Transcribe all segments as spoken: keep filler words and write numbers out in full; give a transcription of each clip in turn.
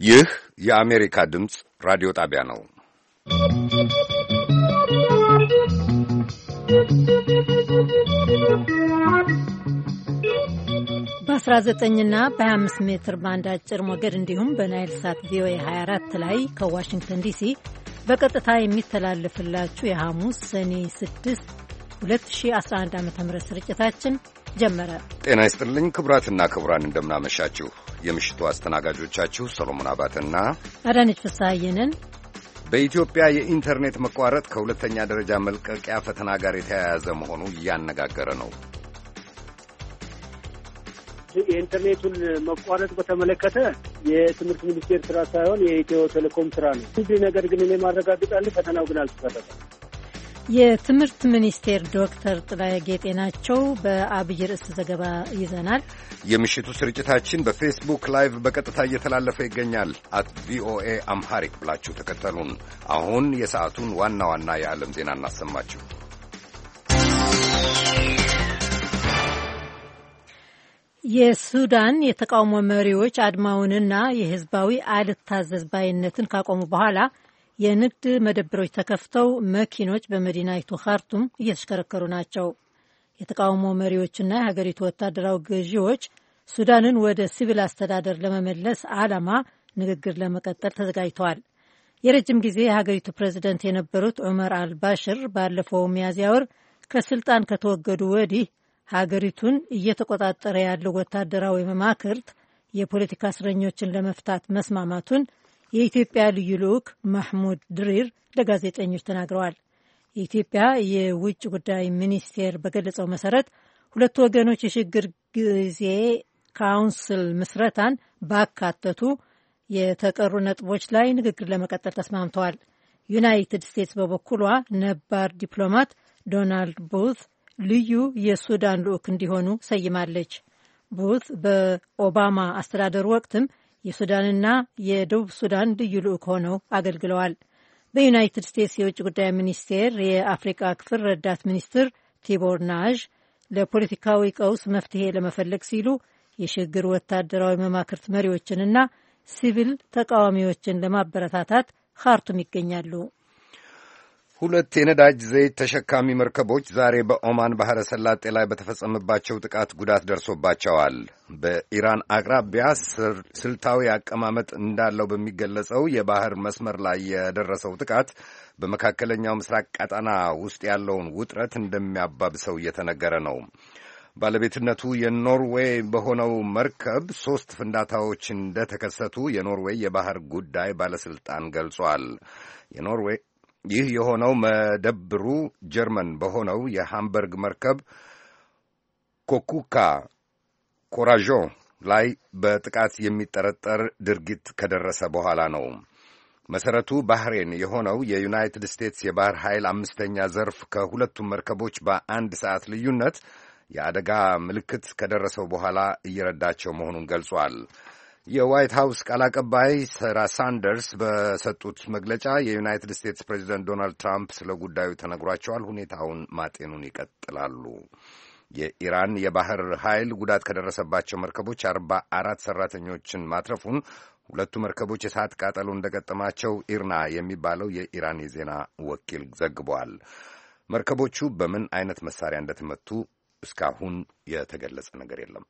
ይህ የአሜሪካ ድምፅ ራዲዮ ጣቢያ ነው። በአስራ ዘጠኝና በሀያ አምስት ሜትር ባንድ አጭር ሞገድ እንዲሁም በናይል ሳት ቪኦኤ ሀያ አራት ላይ ከዋሽንግተን ዲሲ በቀጥታ የሚተላለፍላችሁ የሐሙስ ሰኔ ስድስት ሁለት ሺህ አስራ አንድ ዓ.ም ስርጭታችን ጀመረ። ጤና ይስጥልኝ ክቡራትና ክቡራን፣ እንደምናመሻችሁ። የምሽቱ አስተናጋጆቻችሁ ሰሎሞን አባተና አዳነች ፍስሐየንን። በኢትዮጵያ የኢንተርኔት መቋረጥ ከሁለተኛ ደረጃ መልቀቂያ ፈተና ጋር የተያያዘ መሆኑ እያነጋገረ ነው። የኢንተርኔቱን መቋረጥ በተመለከተ የትምህርት ሚኒስቴር ስራ ሳይሆን የኢትዮ ቴሌኮም ስራ ነው። እንዲህ ነገር ግን እኔ ማረጋግጣለሁ፣ ፈተናው ግን አልተሰረዘም። የትምህርት ሚኒስቴር ዶክተር ጥላዬ ጌጤ ናቸው። በአብይ ርዕስ ዘገባ ይዘናል። የምሽቱ ስርጭታችን በፌስቡክ ላይቭ በቀጥታ እየተላለፈ ይገኛል። አት ቪኦኤ አምሃሪክ ብላችሁ ተከተሉን። አሁን የሰዓቱን ዋና ዋና የዓለም ዜና እናሰማችሁ። የሱዳን የተቃውሞ መሪዎች አድማውንና የህዝባዊ አልታዘዝ ባይነትን ካቆሙ በኋላ የንግድ መደብሮች ተከፍተው መኪኖች በመዲናይቱ ካርቱም እየተሽከረከሩ ናቸው። የተቃውሞ መሪዎችና የሀገሪቱ ወታደራዊ ገዢዎች ሱዳንን ወደ ሲቪል አስተዳደር ለመመለስ ዓላማ ንግግር ለመቀጠል ተዘጋጅተዋል። የረጅም ጊዜ የሀገሪቱ ፕሬዚደንት የነበሩት ዑመር አልባሽር ባለፈው ሚያዝያ ወር ከስልጣን ከተወገዱ ወዲህ ሀገሪቱን እየተቆጣጠረ ያለው ወታደራዊ መማክርት የፖለቲካ እስረኞችን ለመፍታት መስማማቱን የኢትዮጵያ ልዩ ልዑክ ማህሙድ ድሪር ለጋዜጠኞች ተናግረዋል። የኢትዮጵያ የውጭ ጉዳይ ሚኒስቴር በገለጸው መሰረት ሁለቱ ወገኖች የሽግግር ጊዜ ካውንስል ምስረታን ባካተቱ የተቀሩ ነጥቦች ላይ ንግግር ለመቀጠል ተስማምተዋል። ዩናይትድ ስቴትስ በበኩሏ ነባር ዲፕሎማት ዶናልድ ቡት ልዩ የሱዳን ልዑክ እንዲሆኑ ሰይማለች። ቡት በኦባማ አስተዳደር ወቅትም የሱዳንና የደቡብ ሱዳን ልዩ ልዑክ ሆነው አገልግለዋል። በዩናይትድ ስቴትስ የውጭ ጉዳይ ሚኒስቴር የአፍሪካ ክፍል ረዳት ሚኒስትር ቲቦር ናዥ ለፖለቲካዊ ቀውስ መፍትሄ ለመፈለግ ሲሉ የሽግግር ወታደራዊ መማክርት መሪዎችንና ሲቪል ተቃዋሚዎችን ለማበረታታት ካርቱም ይገኛሉ። ሁለት የነዳጅ ዘይት ተሸካሚ መርከቦች ዛሬ በኦማን ባሕረ ሰላጤ ላይ በተፈጸመባቸው ጥቃት ጉዳት ደርሶባቸዋል። በኢራን አቅራቢያ ስልታዊ አቀማመጥ እንዳለው በሚገለጸው የባህር መስመር ላይ የደረሰው ጥቃት በመካከለኛው ምስራቅ ቀጠና ውስጥ ያለውን ውጥረት እንደሚያባብሰው እየተነገረ ነው። ባለቤትነቱ የኖርዌይ በሆነው መርከብ ሦስት ፍንዳታዎች እንደተከሰቱ የኖርዌይ የባህር ጉዳይ ባለሥልጣን ገልጿል። የኖርዌይ ይህ የሆነው መደብሩ ጀርመን በሆነው የሃምበርግ መርከብ ኮኩካ ኮራዦ ላይ በጥቃት የሚጠረጠር ድርጊት ከደረሰ በኋላ ነው። መሠረቱ ባህሬን የሆነው የዩናይትድ ስቴትስ የባህር ኃይል አምስተኛ ዘርፍ ከሁለቱም መርከቦች በአንድ ሰዓት ልዩነት የአደጋ ምልክት ከደረሰው በኋላ እየረዳቸው መሆኑን ገልጿል። የዋይት ሃውስ ቃል አቀባይ ሰራ ሳንደርስ በሰጡት መግለጫ የዩናይትድ ስቴትስ ፕሬዚደንት ዶናልድ ትራምፕ ስለ ጉዳዩ ተነግሯቸዋል፣ ሁኔታውን ማጤኑን ይቀጥላሉ። የኢራን የባህር ኃይል ጉዳት ከደረሰባቸው መርከቦች አርባ አራት ሠራተኞችን ማትረፉን፣ ሁለቱ መርከቦች የእሳት ቃጠሎ እንደገጠማቸው ኢርና የሚባለው የኢራን የዜና ወኪል ዘግቧል። መርከቦቹ በምን አይነት መሳሪያ እንደተመቱ እስካሁን የተገለጸ ነገር የለም።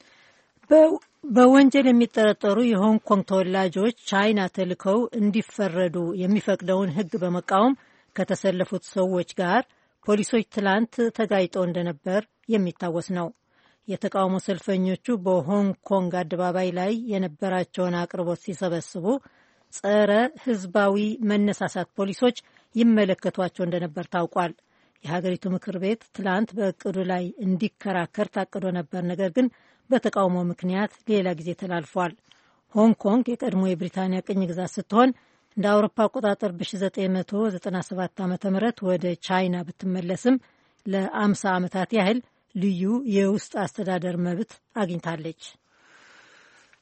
በወንጀል የሚጠረጠሩ የሆንግ ኮንግ ተወላጆች ቻይና ተልከው እንዲፈረዱ የሚፈቅደውን ሕግ በመቃወም ከተሰለፉት ሰዎች ጋር ፖሊሶች ትላንት ተጋጭተው እንደነበር የሚታወስ ነው። የተቃውሞ ሰልፈኞቹ በሆንግ ኮንግ አደባባይ ላይ የነበራቸውን አቅርቦት ሲሰበስቡ ጸረ ሕዝባዊ መነሳሳት ፖሊሶች ይመለከቷቸው እንደነበር ታውቋል። የሀገሪቱ ምክር ቤት ትላንት በእቅዱ ላይ እንዲከራከር ታቅዶ ነበር፣ ነገር ግን በተቃውሞ ምክንያት ሌላ ጊዜ ተላልፏል። ሆንግ ኮንግ የቀድሞ የብሪታንያ ቅኝ ግዛት ስትሆን እንደ አውሮፓ አቆጣጠር በ1997 ዓ.ም ወደ ቻይና ብትመለስም ለአምሳ ዓመታት ያህል ልዩ የውስጥ አስተዳደር መብት አግኝታለች።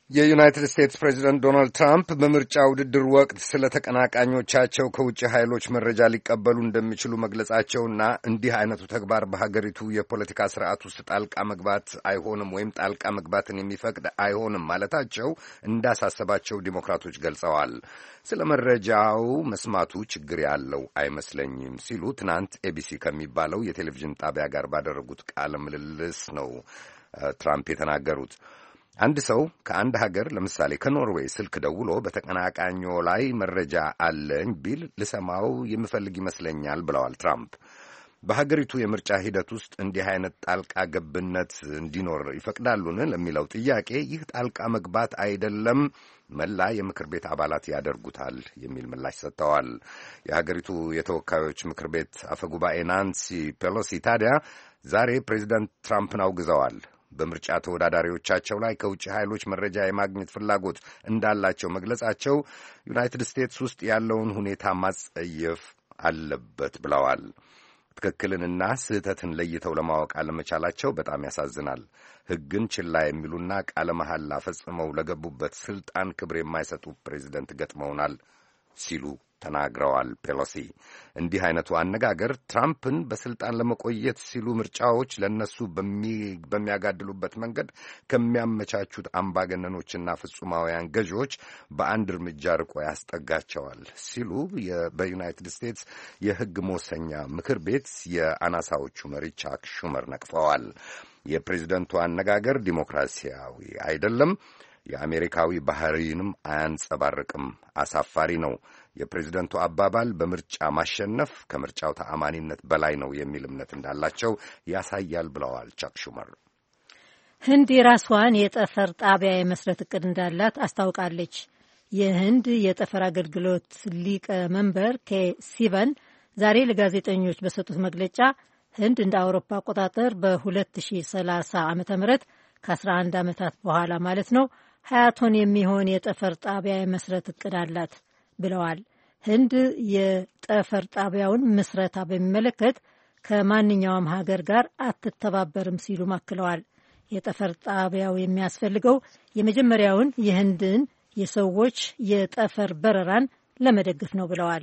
የዩናይትድ ስቴትስ ፕሬዚደንት ዶናልድ ትራምፕ በምርጫ ውድድር ወቅት ስለ ተቀናቃኞቻቸው ከውጭ ኃይሎች መረጃ ሊቀበሉ እንደሚችሉ መግለጻቸውና እንዲህ አይነቱ ተግባር በሀገሪቱ የፖለቲካ ስርዓት ውስጥ ጣልቃ መግባት አይሆንም ወይም ጣልቃ መግባትን የሚፈቅድ አይሆንም ማለታቸው እንዳሳሰባቸው ዲሞክራቶች ገልጸዋል። ስለ መረጃው መስማቱ ችግር ያለው አይመስለኝም ሲሉ ትናንት ኤቢሲ ከሚባለው የቴሌቪዥን ጣቢያ ጋር ባደረጉት ቃለ ምልልስ ነው ትራምፕ የተናገሩት። አንድ ሰው ከአንድ ሀገር ለምሳሌ ከኖርዌይ ስልክ ደውሎ በተቀናቃኞ ላይ መረጃ አለኝ ቢል ልሰማው የምፈልግ ይመስለኛል ብለዋል ትራምፕ። በሀገሪቱ የምርጫ ሂደት ውስጥ እንዲህ አይነት ጣልቃ ገብነት እንዲኖር ይፈቅዳሉን ለሚለው ጥያቄ ይህ ጣልቃ መግባት አይደለም፣ መላ የምክር ቤት አባላት ያደርጉታል የሚል ምላሽ ሰጥተዋል። የሀገሪቱ የተወካዮች ምክር ቤት አፈጉባኤ ናንሲ ፔሎሲ ታዲያ ዛሬ ፕሬዚዳንት ትራምፕን አውግዘዋል። በምርጫ ተወዳዳሪዎቻቸው ላይ ከውጭ ኃይሎች መረጃ የማግኘት ፍላጎት እንዳላቸው መግለጻቸው ዩናይትድ ስቴትስ ውስጥ ያለውን ሁኔታ ማጸየፍ አለበት ብለዋል። ትክክልንና ስህተትን ለይተው ለማወቅ አለመቻላቸው በጣም ያሳዝናል። ሕግን ችላ የሚሉና ቃለ መሐላ ፈጽመው ለገቡበት ስልጣን ክብር የማይሰጡ ፕሬዚደንት ገጥመውናል ሲሉ ተናግረዋል ፔሎሲ። እንዲህ አይነቱ አነጋገር ትራምፕን በስልጣን ለመቆየት ሲሉ ምርጫዎች ለነሱ በሚያጋድሉበት መንገድ ከሚያመቻቹት አምባገነኖችና ፍጹማውያን ገዢዎች በአንድ እርምጃ ርቆ ያስጠጋቸዋል ሲሉ በዩናይትድ ስቴትስ የሕግ መወሰኛ ምክር ቤት የአናሳዎቹ መሪ ቻክ ሹመር ነቅፈዋል። የፕሬዝደንቱ አነጋገር ዲሞክራሲያዊ አይደለም፣ የአሜሪካዊ ባህሪንም አያንጸባርቅም፣ አሳፋሪ ነው። የፕሬዝደንቱ አባባል በምርጫ ማሸነፍ ከምርጫው ተአማኒነት በላይ ነው የሚል እምነት እንዳላቸው ያሳያል ብለዋል ቻክ ሹመር። ህንድ የራስዋን የጠፈር ጣቢያ የመስረት እቅድ እንዳላት አስታውቃለች። የህንድ የጠፈር አገልግሎት ሊቀ መንበር ኬ ሲቨን ዛሬ ለጋዜጠኞች በሰጡት መግለጫ ህንድ እንደ አውሮፓ አቆጣጠር በ2030 ዓመተ ምህረት ከአስራ አንድ ዓመታት በኋላ ማለት ነው ሀያ ቶን የሚሆን የጠፈር ጣቢያ የመስረት እቅድ አላት ብለዋል። ህንድ የጠፈር ጣቢያውን ምስረታ በሚመለከት ከማንኛውም ሀገር ጋር አትተባበርም ሲሉ አክለዋል። የጠፈር ጣቢያው የሚያስፈልገው የመጀመሪያውን የህንድን የሰዎች የጠፈር በረራን ለመደገፍ ነው ብለዋል።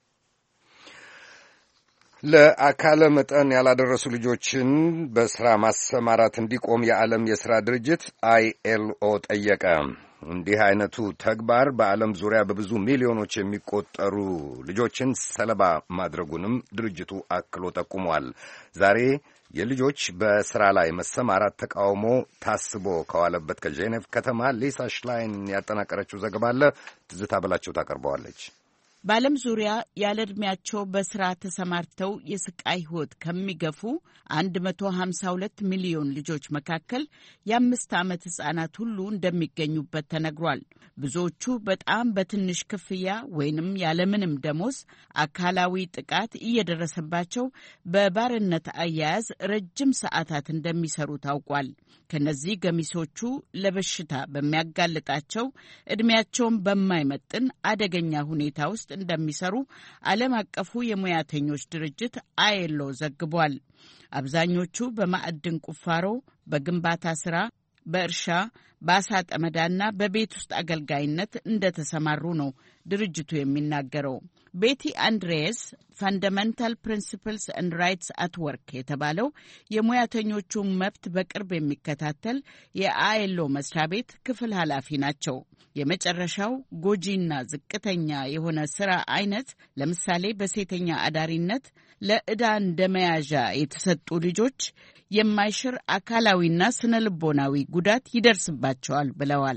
ለአካለ መጠን ያላደረሱ ልጆችን በስራ ማሰማራት እንዲቆም የዓለም የሥራ ድርጅት አይኤልኦ ጠየቀ። እንዲህ አይነቱ ተግባር በዓለም ዙሪያ በብዙ ሚሊዮኖች የሚቆጠሩ ልጆችን ሰለባ ማድረጉንም ድርጅቱ አክሎ ጠቁሟል። ዛሬ የልጆች በስራ ላይ መሰማራት ተቃውሞ ታስቦ ከዋለበት ከጄኔቭ ከተማ ሊሳ ሽላይን ያጠናቀረችው ዘገባ አለ። ትዝታ በላቸው ታቀርበዋለች። በዓለም ዙሪያ ያለ ዕድሜያቸው በስራ ተሰማርተው የስቃይ ሕይወት ከሚገፉ አንድ መቶ ሀምሳ ሁለት ሚሊዮን ልጆች መካከል የአምስት ዓመት ሕፃናት ሁሉ እንደሚገኙበት ተነግሯል። ብዙዎቹ በጣም በትንሽ ክፍያ ወይንም ያለምንም ደሞዝ አካላዊ ጥቃት እየደረሰባቸው በባርነት አያያዝ ረጅም ሰዓታት እንደሚሰሩ ታውቋል። ከነዚህ ገሚሶቹ ለበሽታ በሚያጋልጣቸው ዕድሜያቸውን በማይመጥን አደገኛ ሁኔታ ውስጥ እንደሚሰሩ ዓለም አቀፉ የሙያተኞች ድርጅት አይኤልኦ ዘግቧል። አብዛኞቹ በማዕድን ቁፋሮ፣ በግንባታ ሥራ፣ በእርሻ፣ በአሳ ጠመዳና በቤት ውስጥ አገልጋይነት እንደተሰማሩ ነው ድርጅቱ የሚናገረው። ቤቲ አንድሬስ ፋንዳሜንታል ፕሪንሲፕልስ ኤንድ ራይትስ አት ወርክ የተባለው የሙያተኞቹን መብት በቅርብ የሚከታተል የአይኤልኦ መስሪያ ቤት ክፍል ኃላፊ ናቸው። የመጨረሻው ጎጂና ዝቅተኛ የሆነ ስራ አይነት ለምሳሌ በሴተኛ አዳሪነት ለዕዳ እንደመያዣ የተሰጡ ልጆች የማይሽር አካላዊና ስነ ልቦናዊ ጉዳት ይደርስባቸዋል ብለዋል።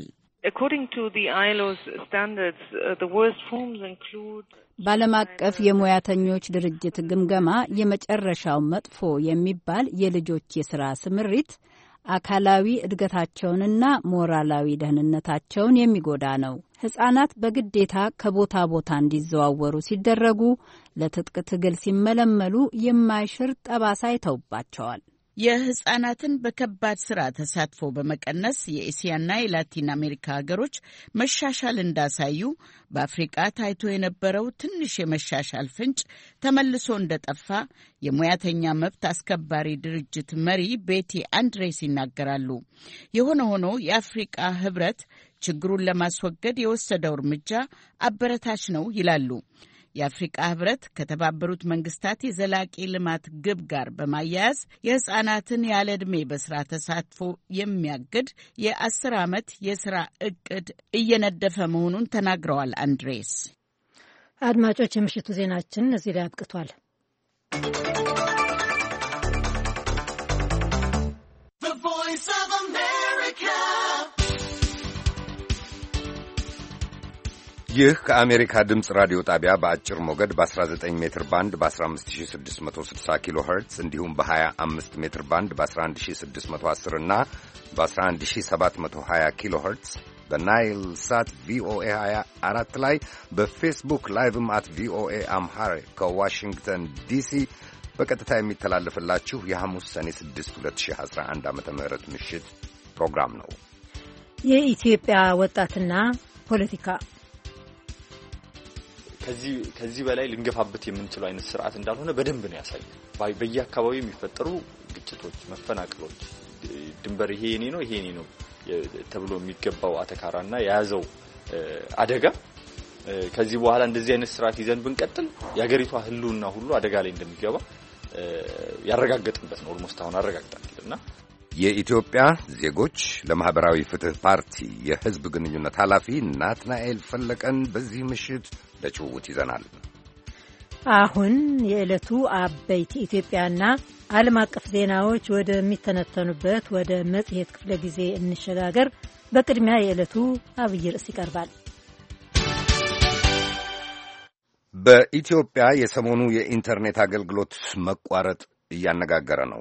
በዓለም አቀፍ የሙያተኞች ድርጅት ግምገማ የመጨረሻው መጥፎ የሚባል የልጆች የሥራ ስምሪት አካላዊ እድገታቸውንና ሞራላዊ ደህንነታቸውን የሚጎዳ ነው። ሕፃናት በግዴታ ከቦታ ቦታ እንዲዘዋወሩ ሲደረጉ፣ ለትጥቅ ትግል ሲመለመሉ የማይሽር ጠባሳ ይተውባቸዋል። የህፃናትን በከባድ ስራ ተሳትፎ በመቀነስ የኤስያና የላቲን አሜሪካ ሀገሮች መሻሻል እንዳሳዩ በአፍሪቃ ታይቶ የነበረው ትንሽ የመሻሻል ፍንጭ ተመልሶ እንደጠፋ የሙያተኛ መብት አስከባሪ ድርጅት መሪ ቤቲ አንድሬስ ይናገራሉ። የሆነ ሆኖ የአፍሪቃ ህብረት ችግሩን ለማስወገድ የወሰደው እርምጃ አበረታች ነው ይላሉ። የአፍሪቃ ህብረት ከተባበሩት መንግስታት የዘላቂ ልማት ግብ ጋር በማያያዝ የህፃናትን ያለ ዕድሜ በስራ ተሳትፎ የሚያግድ የአስር ዓመት የስራ እቅድ እየነደፈ መሆኑን ተናግረዋል። አንድሬስ አድማጮች፣ የምሽቱ ዜናችን እዚህ ላይ አብቅቷል። ይህ ከአሜሪካ ድምፅ ራዲዮ ጣቢያ በአጭር ሞገድ በ19 ሜትር ባንድ በ15660 ኪሎ ኸርትዝ እንዲሁም በ25 ሜትር ባንድ በ11610 እና በ11720 ኪሎ ኸርትዝ በናይል ሳት ቪኦኤ ሃያ አራት ላይ በፌስቡክ ላይቭም አት ቪኦኤ አምሃሪክ ከዋሽንግተን ዲሲ በቀጥታ የሚተላለፍላችሁ የሐሙስ ሰኔ ስድስት ሁለት ሺህ አስራ አንድ ዓመተ ምህረት ምሽት ፕሮግራም ነው። የኢትዮጵያ ወጣትና ፖለቲካ ከዚህ ከዚህ በላይ ልንገፋበት የምንችለው አይነት ስርዓት እንዳልሆነ በደንብ ነው ያሳየው። በየአካባቢው የሚፈጠሩ ግጭቶች፣ መፈናቀሎች፣ ድንበር ይሄ የኔ ነው ይሄ የኔ ነው ተብሎ የሚገባው አተካራና የያዘው አደጋ ከዚህ በኋላ እንደዚህ አይነት ስርዓት ይዘን ብንቀጥል የሀገሪቷ ህልውና ሁሉ አደጋ ላይ እንደሚገባ ያረጋግጥበት ነው። ኦልሞስት አሁን አረጋግጣልና የኢትዮጵያ ዜጎች ለማህበራዊ ፍትህ ፓርቲ የህዝብ ግንኙነት ኃላፊ ናትናኤል ፈለቀን በዚህ ምሽት ለጭውውት ይዘናል። አሁን የዕለቱ አበይት ኢትዮጵያና ዓለም አቀፍ ዜናዎች ወደሚተነተኑበት ወደ መጽሔት ክፍለ ጊዜ እንሸጋገር። በቅድሚያ የዕለቱ አብይ ርዕስ ይቀርባል። በኢትዮጵያ የሰሞኑ የኢንተርኔት አገልግሎት መቋረጥ እያነጋገረ ነው።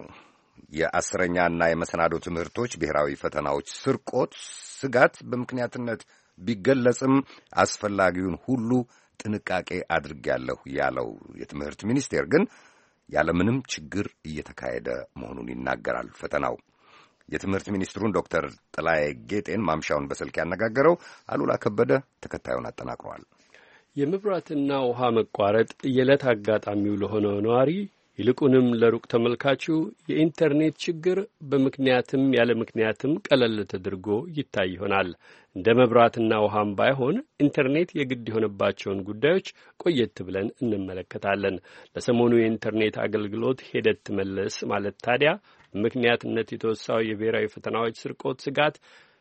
የአስረኛና የመሰናዶ ትምህርቶች ብሔራዊ ፈተናዎች ስርቆት ስጋት በምክንያትነት ቢገለጽም አስፈላጊውን ሁሉ ጥንቃቄ አድርጌያለሁ ያለው የትምህርት ሚኒስቴር ግን ያለምንም ችግር እየተካሄደ መሆኑን ይናገራል። ፈተናው የትምህርት ሚኒስትሩን ዶክተር ጥላዬ ጌጤን ማምሻውን በስልክ ያነጋገረው አሉላ ከበደ ተከታዩን አጠናቅሯል። የመብራትና ውሃ መቋረጥ የዕለት አጋጣሚው ለሆነው ነዋሪ ይልቁንም ለሩቅ ተመልካቹ የኢንተርኔት ችግር በምክንያትም ያለ ምክንያትም ቀለል ተደርጎ ይታይ ይሆናል። እንደ መብራትና ውሃም ባይሆን ኢንተርኔት የግድ የሆነባቸውን ጉዳዮች ቆየት ብለን እንመለከታለን። ለሰሞኑ የኢንተርኔት አገልግሎት ሂደት መለስ ማለት ታዲያ ምክንያትነት የተወሳው የብሔራዊ ፈተናዎች ስርቆት ስጋት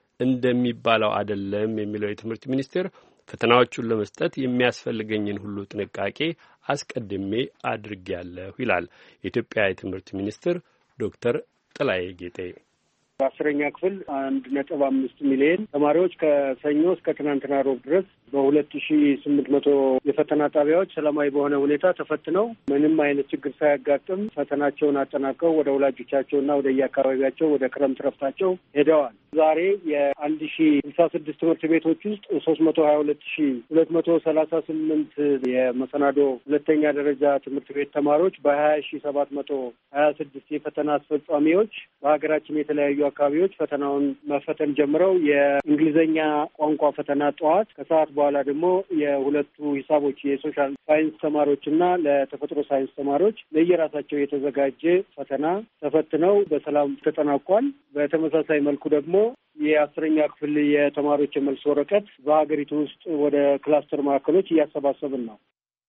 እንደሚባለው አይደለም የሚለው የትምህርት ሚኒስቴር ፈተናዎቹን ለመስጠት የሚያስፈልገኝን ሁሉ ጥንቃቄ አስቀድሜ አድርጌያለሁ ይላል የኢትዮጵያ የትምህርት ሚኒስትር ዶክተር ጥላዬ ጌጤ። በአስረኛ ክፍል አንድ ነጥብ አምስት ሚሊዮን ተማሪዎች ከሰኞ እስከ ትናንትና ሮብ ድረስ በሁለት ሺ ስምንት መቶ የፈተና ጣቢያዎች ሰላማዊ በሆነ ሁኔታ ተፈትነው ምንም አይነት ችግር ሳያጋጥም ፈተናቸውን አጠናቀው ወደ ወላጆቻቸውና ወደ የአካባቢያቸው ወደ ክረምት ረፍታቸው ሄደዋል። ዛሬ የአንድ ሺ ስልሳ ስድስት ትምህርት ቤቶች ውስጥ ሶስት መቶ ሀያ ሁለት ሺ ሁለት መቶ ሰላሳ ስምንት የመሰናዶ ሁለተኛ ደረጃ ትምህርት ቤት ተማሪዎች በሀያ ሺ ሰባት መቶ ሀያ ስድስት የፈተና አስፈጻሚዎች በሀገራችን የተለያዩ አካባቢዎች ፈተናውን መፈተን ጀምረው የእንግሊዝኛ ቋንቋ ፈተና ጠዋት፣ ከሰዓት በኋላ ደግሞ የሁለቱ ሂሳቦች የሶሻል ሳይንስ ተማሪዎችና ለተፈጥሮ ሳይንስ ተማሪዎች ለየራሳቸው የተዘጋጀ ፈተና ተፈትነው በሰላም ተጠናቋል። በተመሳሳይ መልኩ ደግሞ የአስረኛ ክፍል የተማሪዎች የመልስ ወረቀት በሀገሪቱ ውስጥ ወደ ክላስተር ማዕከሎች እያሰባሰብን ነው።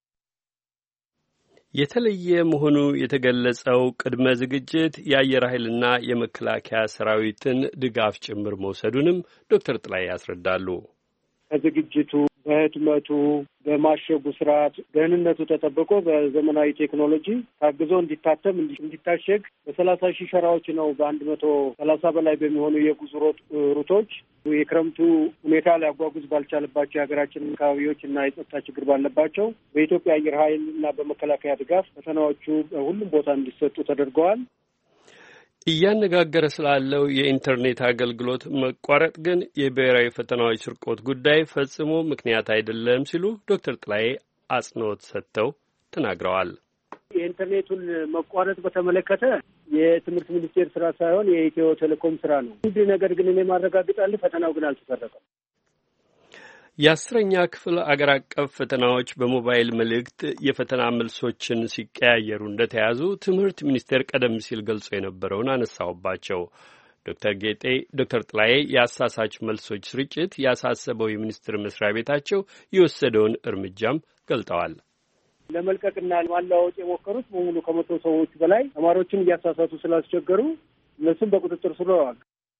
የተለየ መሆኑ የተገለጸው ቅድመ ዝግጅት የአየር ኃይልና የመከላከያ ሰራዊትን ድጋፍ ጭምር መውሰዱንም ዶክተር ጥላዬ ያስረዳሉ። ከዝግጅቱ በህትመቱ በማሸጉ ስርዓት ደህንነቱ ተጠብቆ በዘመናዊ ቴክኖሎጂ ታግዞ እንዲታተም እንዲታሸግ በሰላሳ ሺህ ሸራዎች ነው። በአንድ መቶ ሰላሳ በላይ በሚሆኑ የጉዞ ሩቶች የክረምቱ ሁኔታ ሊያጓጉዝ ባልቻለባቸው የሀገራችን አካባቢዎች እና የጸጥታ ችግር ባለባቸው በኢትዮጵያ አየር ኃይል እና በመከላከያ ድጋፍ ፈተናዎቹ በሁሉም ቦታ እንዲሰጡ ተደርገዋል። እያነጋገረ ስላለው የኢንተርኔት አገልግሎት መቋረጥ ግን የብሔራዊ ፈተናዎች ስርቆት ጉዳይ ፈጽሞ ምክንያት አይደለም ሲሉ ዶክተር ጥላዬ አጽንኦት ሰጥተው ተናግረዋል። የኢንተርኔቱን መቋረጥ በተመለከተ የትምህርት ሚኒስቴር ስራ ሳይሆን የኢትዮ ቴሌኮም ስራ ነው። አንድ ነገር ግን እኔ ማረጋግጣለሁ፣ ፈተናው ግን አልተሰረቀም። የአስረኛ ክፍል አገር አቀፍ ፈተናዎች በሞባይል መልእክት የፈተና መልሶችን ሲቀያየሩ እንደተያዙ ትምህርት ሚኒስቴር ቀደም ሲል ገልጾ የነበረውን አነሳውባቸው። ዶክተር ጌጤ ዶክተር ጥላዬ የአሳሳች መልሶች ስርጭት ያሳሰበው የሚኒስቴር መስሪያ ቤታቸው የወሰደውን እርምጃም ገልጠዋል። ለመልቀቅና ማለዋወጥ የሞከሩት በሙሉ ከመቶ ሰዎች በላይ ተማሪዎችን እያሳሳቱ ስላስቸገሩ እነሱም በቁጥጥር ስር ውለዋል።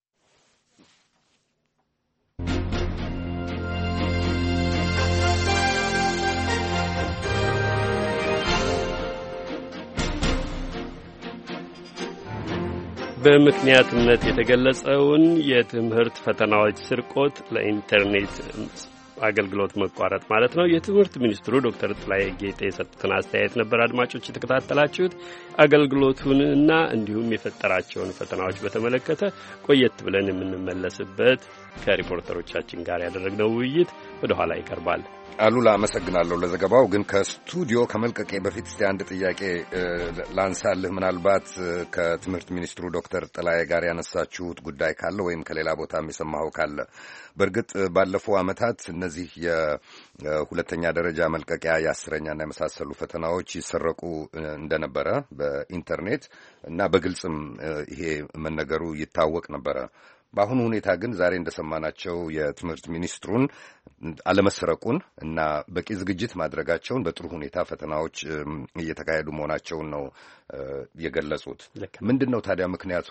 በምክንያትነት የተገለጸውን የትምህርት ፈተናዎች ስርቆት ለኢንተርኔት አገልግሎት መቋረጥ ማለት ነው የትምህርት ሚኒስትሩ ዶክተር ጥላዬ ጌጤ የሰጡትን አስተያየት ነበር አድማጮች የተከታተላችሁት። አገልግሎቱንና እንዲሁም የፈጠራቸውን ፈተናዎች በተመለከተ ቆየት ብለን የምንመለስበት ከሪፖርተሮቻችን ጋር ያደረግነው ውይይት ወደ ኋላ ይቀርባል። አሉላ አመሰግናለሁ ለዘገባው። ግን ከስቱዲዮ ከመልቀቄ በፊት እስቲ አንድ ጥያቄ ላንሳልህ። ምናልባት ከትምህርት ሚኒስትሩ ዶክተር ጥላዬ ጋር ያነሳችሁት ጉዳይ ካለ ወይም ከሌላ ቦታ የሚሰማው ካለ፣ በእርግጥ ባለፈው ዓመታት እነዚህ የሁለተኛ ደረጃ መልቀቂያ የአስረኛና የመሳሰሉ ፈተናዎች ይሰረቁ እንደነበረ በኢንተርኔት እና በግልጽም ይሄ መነገሩ ይታወቅ ነበረ። በአሁኑ ሁኔታ ግን ዛሬ እንደሰማናቸው የትምህርት ሚኒስትሩን አለመሰረቁን እና በቂ ዝግጅት ማድረጋቸውን በጥሩ ሁኔታ ፈተናዎች እየተካሄዱ መሆናቸውን ነው የገለጹት። ምንድን ነው ታዲያ ምክንያቱ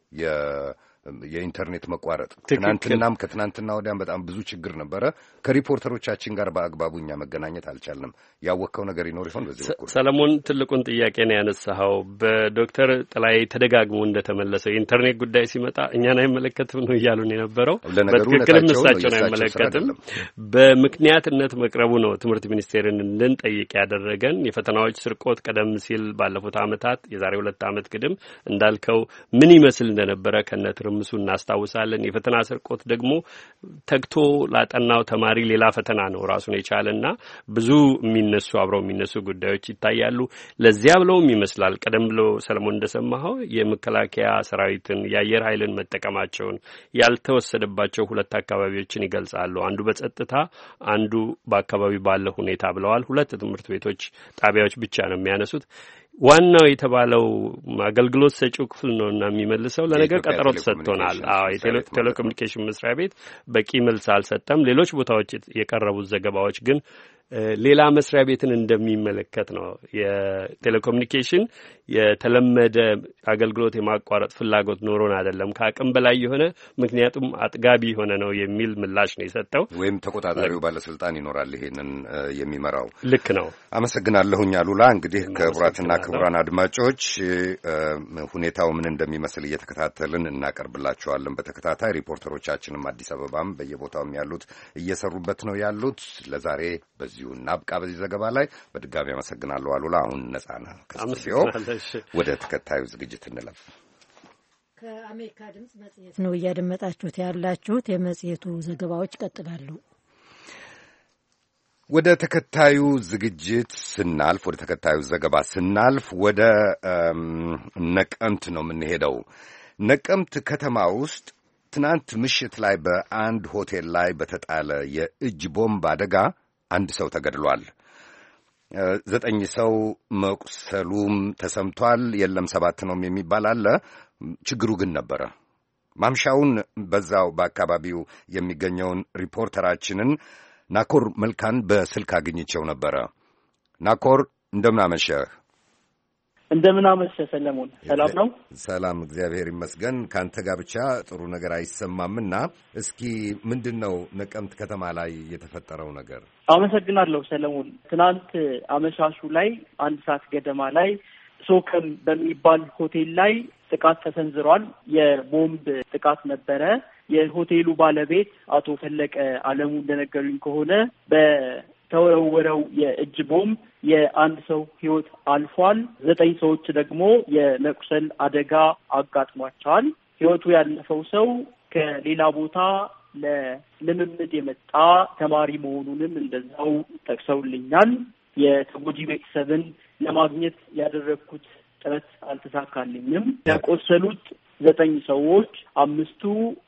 የኢንተርኔት መቋረጥ? ትናንትናም ከትናንትና ወዲያም በጣም ብዙ ችግር ነበረ። ከሪፖርተሮቻችን ጋር በአግባቡ እኛ መገናኘት አልቻልንም። ያወቀው ነገር ይኖር ይሆን? በዚህ በኩል ሰለሞን ትልቁን ጥያቄ ነው ያነሳኸው። በዶክተር ጥላዬ ተደጋግሞ እንደተመለሰው የኢንተርኔት ጉዳይ ሲመጣ እኛን አይመለከትም ነው እያሉን የነበረው። በትክክልም እሳቸውን አይመለከትም። በምክንያትነት መቅረቡ ነው ትምህርት ሚኒስቴርን እንድንጠይቅ ያደረገን። የፈተናዎች ስርቆት ቀደም ሲል ባለፉት ዓመታት የዛሬ ሁለት ዓመት ግድም እንዳልከው ምን ይመስል እንደነበረ ከነትር ምሱ እናስታውሳለን። የፈተና ስርቆት ደግሞ ተግቶ ላጠናው ተማሪ ሌላ ፈተና ነው ራሱን የቻለና ብዙ የሚነሱ አብረው የሚነሱ ጉዳዮች ይታያሉ። ለዚያ ብለውም ይመስላል ቀደም ብሎ ሰለሞን እንደሰማኸው የመከላከያ ሰራዊትን የአየር ኃይልን መጠቀማቸውን ያልተወሰደባቸው ሁለት አካባቢዎችን ይገልጻሉ። አንዱ በጸጥታ አንዱ በአካባቢ ባለው ሁኔታ ብለዋል። ሁለት ትምህርት ቤቶች ጣቢያዎች ብቻ ነው የሚያነሱት። ዋናው የተባለው አገልግሎት ሰጪው ክፍል ነውና የሚመልሰው ለነገር ቀጠሮ ተሰጥቶናል። አዎ የቴሌኮሙኒኬሽን መስሪያ ቤት በቂ መልስ አልሰጠም። ሌሎች ቦታዎች የቀረቡት ዘገባዎች ግን ሌላ መስሪያ ቤትን እንደሚመለከት ነው። የቴሌኮሙኒኬሽን የተለመደ አገልግሎት የማቋረጥ ፍላጎት ኖሮን አይደለም፣ ከአቅም በላይ የሆነ ምክንያቱም አጥጋቢ የሆነ ነው የሚል ምላሽ ነው የሰጠው። ወይም ተቆጣጣሪው ባለስልጣን ይኖራል ይሄንን የሚመራው። ልክ ነው። አመሰግናለሁኝ አሉላ። እንግዲህ ክቡራትና ክቡራን አድማጮች ሁኔታው ምን እንደሚመስል እየተከታተልን እናቀርብላችኋለን በተከታታይ። ሪፖርተሮቻችንም አዲስ አበባም በየቦታውም ያሉት እየሰሩበት ነው ያሉት። ለዛሬ በዚሁ እናብቃ። በዚህ ዘገባ ላይ በድጋሚ አመሰግናለሁ አሉላ። አሁን ነጻ ነህ ከስቱዲዮ። ወደ ተከታዩ ዝግጅት እንለፍ። ከአሜሪካ ድምጽ መጽሔት ነው እያደመጣችሁት ያላችሁት። የመጽሔቱ ዘገባዎች ይቀጥላሉ። ወደ ተከታዩ ዝግጅት ስናልፍ ወደ ተከታዩ ዘገባ ስናልፍ ወደ ነቀምት ነው የምንሄደው። ነቀምት ከተማ ውስጥ ትናንት ምሽት ላይ በአንድ ሆቴል ላይ በተጣለ የእጅ ቦምብ አደጋ አንድ ሰው ተገድሏል። ዘጠኝ ሰው መቁሰሉም ተሰምቷል። የለም ሰባት ነውም የሚባል አለ። ችግሩ ግን ነበረ። ማምሻውን በዛው በአካባቢው የሚገኘውን ሪፖርተራችንን ናኮር መልካን በስልክ አግኝቼው ነበረ። ናኮር እንደምን አመሸህ? እንደምን አመሸህ ሰለሞን። ሰላም ነው? ሰላም እግዚአብሔር ይመስገን። ካንተ ጋር ብቻ ጥሩ ነገር አይሰማምና እስኪ ምንድነው ነቀምት ከተማ ላይ የተፈጠረው ነገር? አመሰግናለሁ ሰለሞን። ትናንት አመሻሹ ላይ አንድ ሰዓት ገደማ ላይ ሶከም በሚባል ሆቴል ላይ ጥቃት ተሰንዝሯል። የቦምብ ጥቃት ነበረ። የሆቴሉ ባለቤት አቶ ፈለቀ አለሙ እንደነገሩኝ ከሆነ በተወረወረው የእጅ ቦምብ የአንድ ሰው ሕይወት አልፏል። ዘጠኝ ሰዎች ደግሞ የመቁሰል አደጋ አጋጥሟቸዋል። ሕይወቱ ያለፈው ሰው ከሌላ ቦታ ለልምምድ የመጣ ተማሪ መሆኑንም እንደዛው ጠቅሰውልኛል። የተጎጂ ቤተሰብን ለማግኘት ያደረግኩት ጥረት አልተሳካልኝም። ያቆሰሉት ዘጠኝ ሰዎች አምስቱ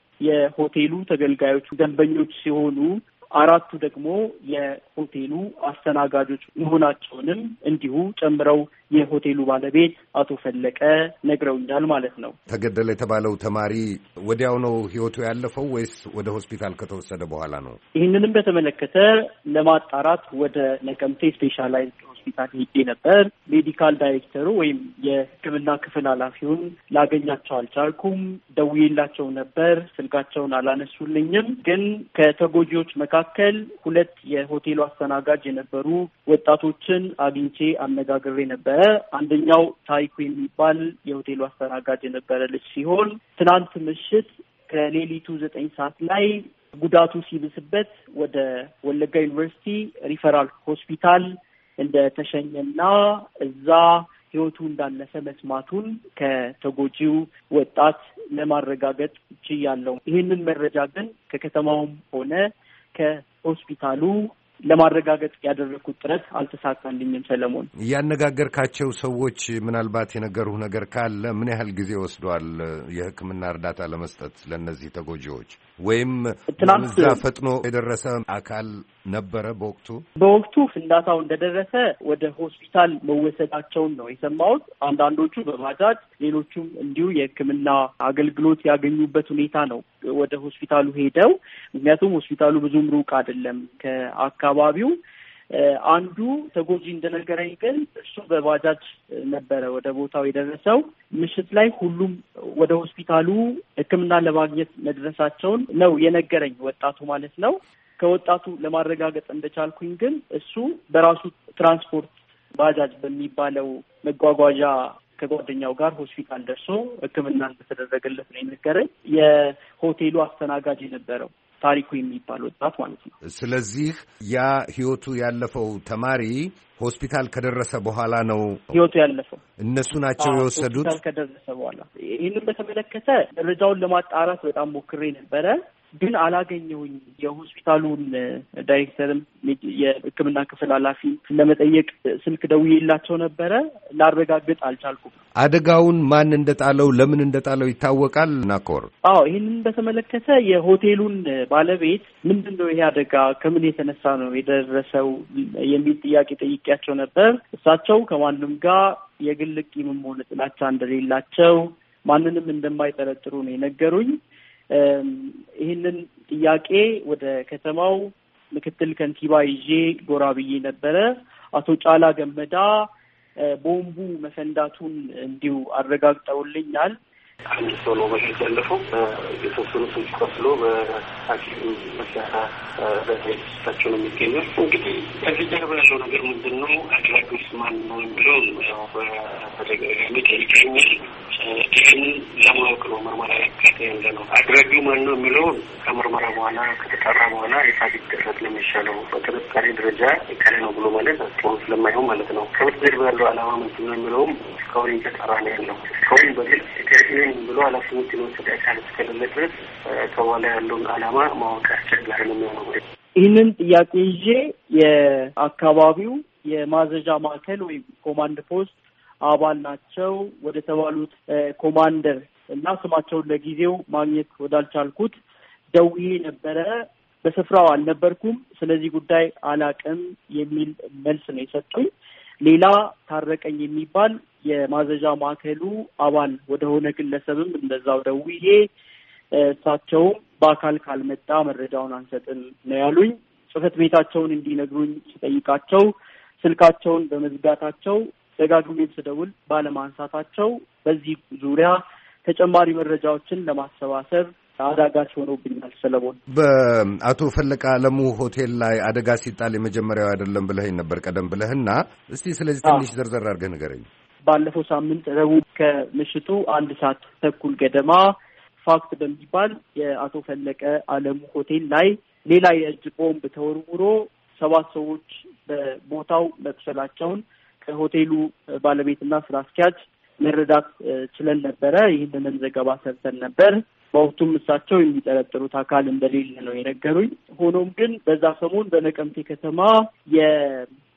የሆቴሉ ተገልጋዮች ደንበኞች ሲሆኑ አራቱ ደግሞ የሆቴሉ አስተናጋጆች መሆናቸውንም እንዲሁ ጨምረው የሆቴሉ ባለቤት አቶ ፈለቀ ነግረውኛል ማለት ነው። ተገደለ የተባለው ተማሪ ወዲያው ነው ህይወቱ ያለፈው ወይስ ወደ ሆስፒታል ከተወሰደ በኋላ ነው? ይህንንም በተመለከተ ለማጣራት ወደ ነቀምቴ ስፔሻላይዝድ ሆስፒታል ሄጄ ነበር። ሜዲካል ዳይሬክተሩ ወይም የሕክምና ክፍል ኃላፊውን ላገኛቸው አልቻልኩም። ደውዬላቸው ነበር፣ ስልካቸውን አላነሱልኝም። ግን ከተጎጂዎች መካከል ሁለት የሆቴሉ አስተናጋጅ የነበሩ ወጣቶችን አግኝቼ አነጋግሬ ነበረ። አንደኛው ታይኩ የሚባል የሆቴሉ አስተናጋጅ የነበረ ልጅ ሲሆን ትናንት ምሽት ከሌሊቱ ዘጠኝ ሰዓት ላይ ጉዳቱ ሲብስበት ወደ ወለጋ ዩኒቨርሲቲ ሪፈራል ሆስፒታል እንደተሸኘና እዛ ህይወቱ እንዳለፈ መስማቱን ከተጎጂው ወጣት ለማረጋገጥ ችያለሁ። ይህንን መረጃ ግን ከከተማውም ሆነ ከሆስፒታሉ ለማረጋገጥ ያደረኩት ጥረት አልተሳካልኝም። ሰለሞን፣ ያነጋገርካቸው ሰዎች ምናልባት የነገሩህ ነገር ካለ ምን ያህል ጊዜ ወስዷል የሕክምና እርዳታ ለመስጠት ለእነዚህ ተጎጂዎች? ወይም እዛ ፈጥኖ የደረሰ አካል ነበረ በወቅቱ? በወቅቱ ፍንዳታው እንደደረሰ ወደ ሆስፒታል መወሰዳቸውን ነው የሰማሁት። አንዳንዶቹ በባጃጅ ሌሎቹም እንዲሁ የሕክምና አገልግሎት ያገኙበት ሁኔታ ነው ወደ ሆስፒታሉ ሄደው። ምክንያቱም ሆስፒታሉ ብዙም ሩቅ አይደለም ከአካባቢው። አንዱ ተጎጂ እንደነገረኝ ግን እሱ በባጃጅ ነበረ ወደ ቦታው የደረሰው። ምሽት ላይ ሁሉም ወደ ሆስፒታሉ ሕክምና ለማግኘት መድረሳቸውን ነው የነገረኝ ወጣቱ ማለት ነው። ከወጣቱ ለማረጋገጥ እንደቻልኩኝ ግን እሱ በራሱ ትራንስፖርት ባጃጅ በሚባለው መጓጓዣ ከጓደኛው ጋር ሆስፒታል ደርሶ ሕክምና እንደተደረገለት ነው የነገረኝ። የሆቴሉ አስተናጋጅ የነበረው ታሪኩ የሚባል ወጣት ማለት ነው። ስለዚህ ያ ህይወቱ ያለፈው ተማሪ ሆስፒታል ከደረሰ በኋላ ነው ህይወቱ ያለፈው። እነሱ ናቸው የወሰዱት። ሆስፒታል ከደረሰ በኋላ ይህንን በተመለከተ መረጃውን ለማጣራት በጣም ሞክሬ ነበረ፣ ግን አላገኘሁኝ። የሆስፒታሉን ዳይሬክተርም የሕክምና ክፍል ኃላፊ ለመጠየቅ ስልክ ደውዬላቸው ነበረ፣ ላረጋግጥ አልቻልኩም። አደጋውን ማን እንደጣለው ለምን እንደጣለው ይታወቃል? ናኮር፣ አዎ፣ ይህንን በተመለከተ የሆቴሉን ባለቤት ምንድን ነው ይሄ አደጋ ከምን የተነሳ ነው የደረሰው የሚል ጥያቄ ጠይቄያቸው ነበር። እሳቸው ከማንም ጋር የግል ቂምም ሆነ ጥላቻ እንደሌላቸው ማንንም እንደማይጠረጥሩ ነው የነገሩኝ። ይህንን ጥያቄ ወደ ከተማው ምክትል ከንቲባ ይዤ ጎራ ብዬ ነበረ። አቶ ጫላ ገመዳ ቦምቡ መፈንዳቱን እንዲሁ አረጋግጠውልኛል። አንድ ሰው ነው በሽታ ያለፈው። የተወሰኑ ሰዎች ቆስሎ በሐኪም መሳሳ በታቸው ነው የሚገኘው። እንግዲህ ከዚህ ጀርባ ያለው ነገር ምንድን ነው? አድራጊውስ ማን ነው የሚለው ያው በተደጋጋሚ ጠይቀኛል። ይህን ለማወቅ ነው ምርመራ ያካሄደ ያለ ነው። አድራጊው ማን ነው የሚለው ከምርመራ በኋላ ከተጣራ በኋላ የታሪክ ድረስ ለሚሻለው በጥርጣሬ ደረጃ ይካሄድ ነው ብሎ ማለት ጥሩ ስለማይሆን ማለት ነው። ከበስተጀርባ ያለው ዓላማ ምንድን ነው የሚለውም እስካሁን እየተጣራ ነው ያለው። እስካሁን በግልጽ ይህን ብሎ ኃላፊነት የወሰደ አካል እስከሌለ ድረስ ከኋላ ያለውን ዓላማ ማወቅ አስቸጋሪ ነው የሚሆነው። ይህንን ጥያቄ ይዤ የአካባቢው የማዘዣ ማዕከል ወይም ኮማንድ ፖስት አባል ናቸው ወደ ተባሉት ኮማንደር እና ስማቸውን ለጊዜው ማግኘት ወዳልቻልኩት ደውዬ ነበረ። በስፍራው አልነበርኩም፣ ስለዚህ ጉዳይ አላቅም የሚል መልስ ነው የሰጡኝ። ሌላ ታረቀኝ የሚባል የማዘዣ ማዕከሉ አባል ወደ ሆነ ግለሰብም እንደዛው ደውዬ እሳቸውም በአካል ካልመጣ መረጃውን አንሰጥም ነው ያሉኝ። ጽሕፈት ቤታቸውን እንዲነግሩኝ ሲጠይቃቸው ስልካቸውን በመዝጋታቸው ደጋግሜ ስደውል ባለማንሳታቸው በዚህ ዙሪያ ተጨማሪ መረጃዎችን ለማሰባሰብ አዳጋች ሆኖብኛል። ሰለሞን፣ በአቶ ፈለቀ አለሙ ሆቴል ላይ አደጋ ሲጣል የመጀመሪያው አይደለም ብለኸኝ ነበር ቀደም ብለህና፣ እስቲ ስለዚህ ትንሽ ዘርዘር አድርገህ ንገረኝ። ባለፈው ሳምንት ረቡዕ ከምሽቱ አንድ ሰዓት ተኩል ገደማ ፋክት በሚባል የአቶ ፈለቀ አለሙ ሆቴል ላይ ሌላ የእጅ ቦምብ ተወርውሮ ሰባት ሰዎች በቦታው መቁሰላቸውን ከሆቴሉ ባለቤትና ስራ አስኪያጅ መረዳት ችለን ነበረ። ይህንንም ዘገባ ሰርተን ነበር። በወቅቱም እሳቸው የሚጠረጥሩት አካል እንደሌለ ነው የነገሩኝ። ሆኖም ግን በዛ ሰሞን በነቀምቴ ከተማ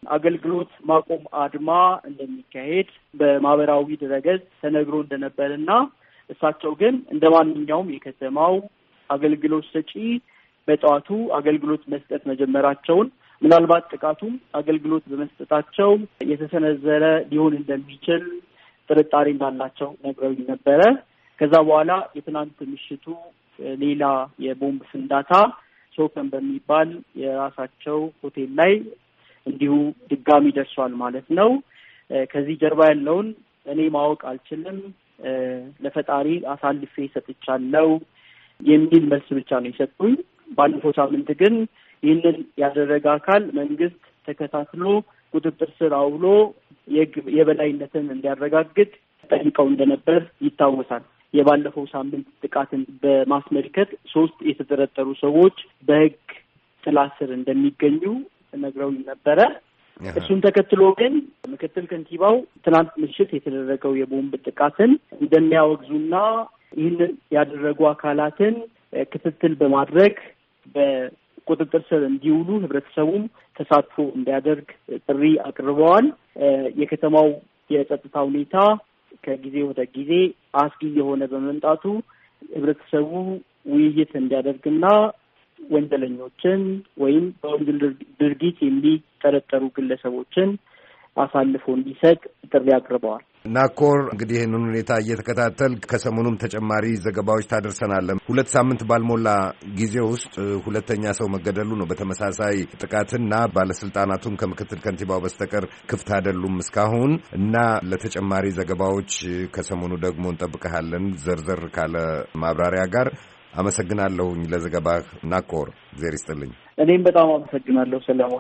አገልግሎት ማቆም አድማ እንደሚካሄድ በማህበራዊ ድረገጽ ተነግሮ እንደነበርና እሳቸው ግን እንደማንኛውም የከተማው አገልግሎት ሰጪ በጠዋቱ አገልግሎት መስጠት መጀመራቸውን ምናልባት ጥቃቱም አገልግሎት በመስጠታቸው የተሰነዘረ ሊሆን እንደሚችል ጥርጣሬ እንዳላቸው ነግረውኝ ነበረ። ከዛ በኋላ የትናንት ምሽቱ ሌላ የቦምብ ፍንዳታ ሶከም በሚባል የራሳቸው ሆቴል ላይ እንዲሁ ድጋሚ ደርሷል ማለት ነው። ከዚህ ጀርባ ያለውን እኔ ማወቅ አልችልም፣ ለፈጣሪ አሳልፌ ሰጥቻለሁ የሚል መልስ ብቻ ነው የሰጡኝ። ባለፈው ሳምንት ግን ይህንን ያደረገ አካል መንግስት ተከታትሎ ቁጥጥር ስር አውሎ የበላይነትን እንዲያረጋግጥ ጠይቀው እንደነበር ይታወሳል። የባለፈው ሳምንት ጥቃትን በማስመልከት ሶስት የተጠረጠሩ ሰዎች በሕግ ጥላ ስር እንደሚገኙ ነግረውኝ ነበረ። እሱን ተከትሎ ግን ምክትል ከንቲባው ትናንት ምሽት የተደረገው የቦምብ ጥቃትን እንደሚያወግዙና ይህንን ያደረጉ አካላትን ክትትል በማድረግ በቁጥጥር ስር እንዲውሉ ህብረተሰቡም ተሳትፎ እንዲያደርግ ጥሪ አቅርበዋል። የከተማው የጸጥታ ሁኔታ ከጊዜ ወደ ጊዜ አስጊ የሆነ በመምጣቱ ህብረተሰቡ ውይይት እንዲያደርግና ወንጀለኞችን ወይም በወንጀል ድርጊት የሚጠረጠሩ ግለሰቦችን አሳልፎ እንዲሰጥ ጥሪ አቅርበዋል። ናኮር እንግዲህ ይህንን ሁኔታ እየተከታተል ከሰሞኑም ተጨማሪ ዘገባዎች ታደርሰናለን። ሁለት ሳምንት ባልሞላ ጊዜ ውስጥ ሁለተኛ ሰው መገደሉ ነው በተመሳሳይ ጥቃትና ባለስልጣናቱም ከምክትል ከንቲባው በስተቀር ክፍት አይደሉም እስካሁን እና ለተጨማሪ ዘገባዎች ከሰሞኑ ደግሞ እንጠብቀሃለን ዘርዘር ካለ ማብራሪያ ጋር። አመሰግናለሁኝ ለዘገባህ ናኮር። እግዚአብሔር ይስጥልኝ። እኔም በጣም አመሰግናለሁ ሰለሞን።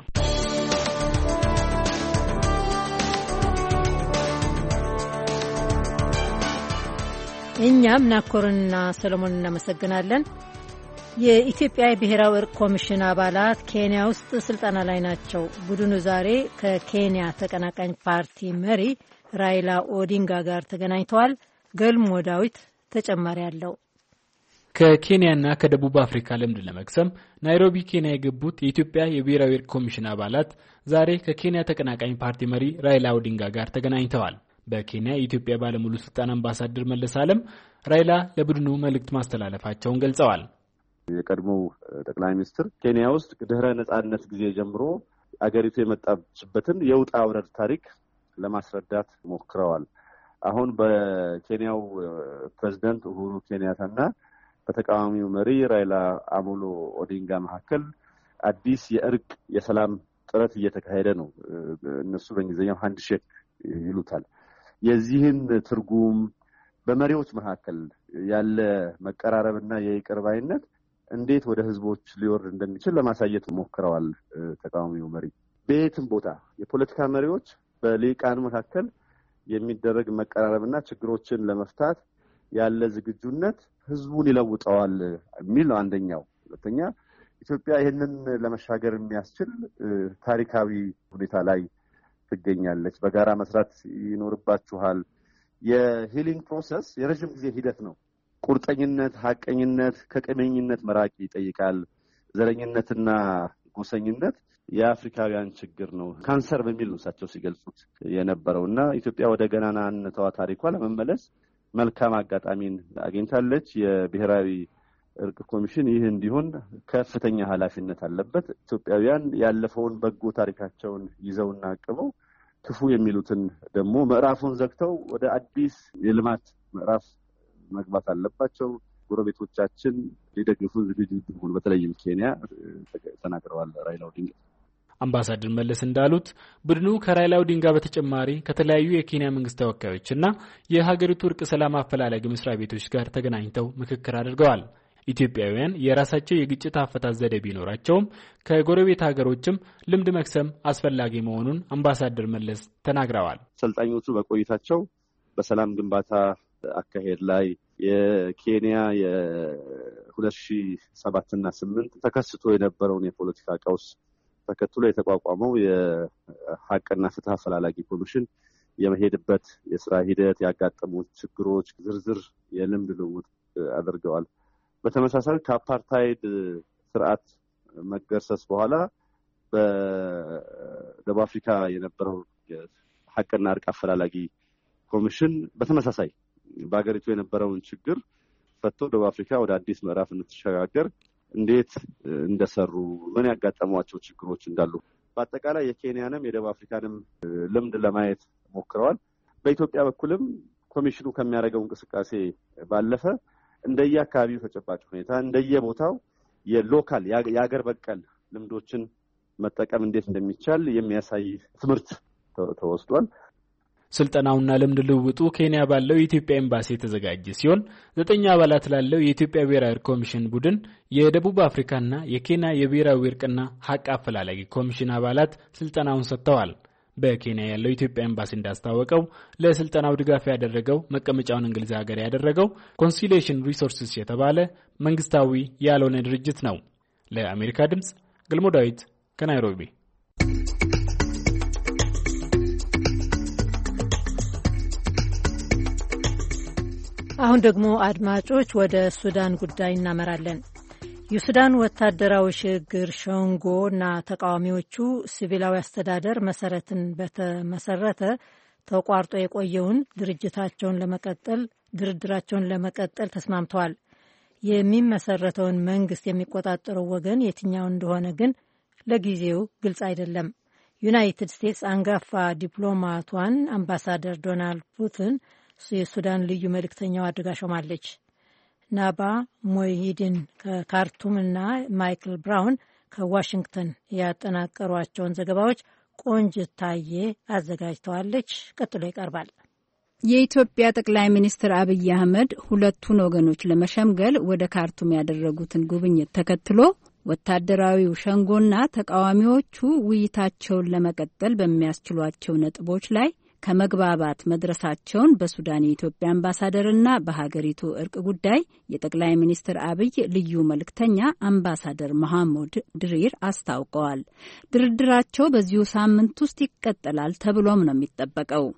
እኛም ናኮርንና ሰለሞንን እናመሰግናለን። የኢትዮጵያ የብሔራዊ እርቅ ኮሚሽን አባላት ኬንያ ውስጥ ስልጠና ላይ ናቸው። ቡድኑ ዛሬ ከኬንያ ተቀናቃኝ ፓርቲ መሪ ራይላ ኦዲንጋ ጋር ተገናኝተዋል። ገልሞ ዳዊት ተጨማሪ አለው። ከኬንያና ከደቡብ አፍሪካ ልምድ ለመቅሰም ናይሮቢ ኬንያ የገቡት የኢትዮጵያ የብሔራዊ እርቅ ኮሚሽን አባላት ዛሬ ከኬንያ ተቀናቃኝ ፓርቲ መሪ ራይላ ኦዲንጋ ጋር ተገናኝተዋል። በኬንያ የኢትዮጵያ ባለሙሉ ስልጣን አምባሳደር መለስ ዓለም ራይላ ለቡድኑ መልእክት ማስተላለፋቸውን ገልጸዋል። የቀድሞው ጠቅላይ ሚኒስትር ኬንያ ውስጥ ድህረ ነጻነት ጊዜ ጀምሮ አገሪቱ የመጣችበትን የውጣ ውረድ ታሪክ ለማስረዳት ሞክረዋል። አሁን በኬንያው ፕሬዝዳንት ኡሁሩ ኬንያታና በተቃዋሚው መሪ ራይላ አሞሎ ኦዲንጋ መካከል አዲስ የእርቅ የሰላም ጥረት እየተካሄደ ነው። እነሱ በእንግሊዝኛው ሃንድ ሼክ ይሉታል። የዚህን ትርጉም በመሪዎች መካከል ያለ መቀራረብና የይቅር ባይነት እንዴት ወደ ህዝቦች ሊወርድ እንደሚችል ለማሳየት ሞክረዋል። ተቃዋሚው መሪ በየትም ቦታ የፖለቲካ መሪዎች በሊቃን መካከል የሚደረግ መቀራረብና ችግሮችን ለመፍታት ያለ ዝግጁነት ህዝቡን ይለውጠዋል የሚል ነው አንደኛው። ሁለተኛ ኢትዮጵያ ይህንን ለመሻገር የሚያስችል ታሪካዊ ሁኔታ ላይ ትገኛለች። በጋራ መስራት ይኖርባችኋል። የሂሊንግ ፕሮሰስ የረጅም ጊዜ ሂደት ነው። ቁርጠኝነት፣ ሀቀኝነት፣ ከቀመኝነት መራቅ ይጠይቃል። ዘረኝነትና ጎሰኝነት የአፍሪካውያን ችግር ነው፣ ካንሰር በሚል ነው እሳቸው ሲገልጹት የነበረውና ኢትዮጵያ ወደ ገናናነቷ ታሪኳ ለመመለስ መልካም አጋጣሚን አግኝታለች። የብሔራዊ እርቅ ኮሚሽን ይህ እንዲሆን ከፍተኛ ኃላፊነት አለበት። ኢትዮጵያውያን ያለፈውን በጎ ታሪካቸውን ይዘውና አቅበው ክፉ የሚሉትን ደግሞ ምዕራፉን ዘግተው ወደ አዲስ የልማት ምዕራፍ መግባት አለባቸው። ጎረቤቶቻችን ሊደግፉ ዝግጁ ይሁኑ፣ በተለይም ኬንያ ተናግረዋል ራይላ ኦዲንጋ። አምባሳደር መለስ እንዳሉት ቡድኑ ከራይላ ኦዲንጋ በተጨማሪ ከተለያዩ የኬንያ መንግስት ተወካዮችና የሀገሪቱ እርቅ ሰላም አፈላላጊ መስሪያ ቤቶች ጋር ተገናኝተው ምክክር አድርገዋል። ኢትዮጵያውያን የራሳቸው የግጭት አፈታት ዘዴ ቢኖራቸውም ከጎረቤት ሀገሮችም ልምድ መክሰም አስፈላጊ መሆኑን አምባሳደር መለስ ተናግረዋል። ሰልጣኞቹ በቆይታቸው በሰላም ግንባታ አካሄድ ላይ የኬንያ የሁለት ሺህ ሰባት እና ስምንት ተከስቶ የነበረውን የፖለቲካ ቀውስ ተከትሎ የተቋቋመው የሀቅና ፍትህ አፈላላጊ ኮሚሽን የመሄድበት የስራ ሂደት ያጋጠሙ ችግሮች ዝርዝር የልምድ ልውውጥ አድርገዋል። በተመሳሳይ ከአፓርታይድ ስርዓት መገርሰስ በኋላ ደቡብ አፍሪካ የነበረው ሐቅና እርቅ አፈላላጊ ኮሚሽን በተመሳሳይ በአገሪቱ የነበረውን ችግር ፈቶ ደቡብ አፍሪካ ወደ አዲስ ምዕራፍ እንድትሸጋገር እንዴት እንደሰሩ ምን ያጋጠሟቸው ችግሮች እንዳሉ በአጠቃላይ የኬንያንም የደቡብ አፍሪካንም ልምድ ለማየት ሞክረዋል። በኢትዮጵያ በኩልም ኮሚሽኑ ከሚያደርገው እንቅስቃሴ ባለፈ እንደየአካባቢው ተጨባጭ ሁኔታ እንደየቦታው የሎካል የአገር በቀል ልምዶችን መጠቀም እንዴት እንደሚቻል የሚያሳይ ትምህርት ተወስዷል። ስልጠናውና ልምድ ልውውጡ ኬንያ ባለው የኢትዮጵያ ኤምባሲ የተዘጋጀ ሲሆን ዘጠኝ አባላት ላለው የኢትዮጵያ ብሔራዊ ኮሚሽን ቡድን የደቡብ አፍሪካና የኬንያ የብሔራዊ እርቅና ሐቅ አፈላላጊ ኮሚሽን አባላት ስልጠናውን ሰጥተዋል። በኬንያ ያለው የኢትዮጵያ ኤምባሲ እንዳስታወቀው ለስልጠናው ድጋፍ ያደረገው መቀመጫውን እንግሊዝ ሀገር ያደረገው ኮንሲሌሽን ሪሶርስስ የተባለ መንግስታዊ ያልሆነ ድርጅት ነው። ለአሜሪካ ድምጽ ገልሞ ዳዊት ከናይሮቢ። አሁን ደግሞ አድማጮች ወደ ሱዳን ጉዳይ እናመራለን። የሱዳን ወታደራዊ ሽግግር ሸንጎና ተቃዋሚዎቹ ሲቪላዊ አስተዳደር መሰረትን በተመሰረተ ተቋርጦ የቆየውን ድርጅታቸውን ለመቀጠል ድርድራቸውን ለመቀጠል ተስማምተዋል። የሚመሰረተውን መንግስት የሚቆጣጠረው ወገን የትኛው እንደሆነ ግን ለጊዜው ግልጽ አይደለም። ዩናይትድ ስቴትስ አንጋፋ ዲፕሎማቷን አምባሳደር ዶናልድ ቡትን የሱዳን ልዩ መልእክተኛው አድርጋ ሾማለች። ናባ ሞይሂድን ከካርቱምና ማይክል ብራውን ከዋሽንግተን ያጠናቀሯቸውን ዘገባዎች ቆንጅት ታዬ አዘጋጅተዋለች። ቀጥሎ ይቀርባል። የኢትዮጵያ ጠቅላይ ሚኒስትር አብይ አህመድ ሁለቱን ወገኖች ለመሸምገል ወደ ካርቱም ያደረጉትን ጉብኝት ተከትሎ ወታደራዊው ሸንጎና ተቃዋሚዎቹ ውይይታቸውን ለመቀጠል በሚያስችሏቸው ነጥቦች ላይ ከመግባባት መድረሳቸውን በሱዳን የኢትዮጵያ አምባሳደርና በሀገሪቱ እርቅ ጉዳይ የጠቅላይ ሚኒስትር አብይ ልዩ መልእክተኛ አምባሳደር መሐሙድ ድሪር አስታውቀዋል። ድርድራቸው በዚሁ ሳምንት ውስጥ ይቀጥላል ተብሎም ነው የሚጠበቀው።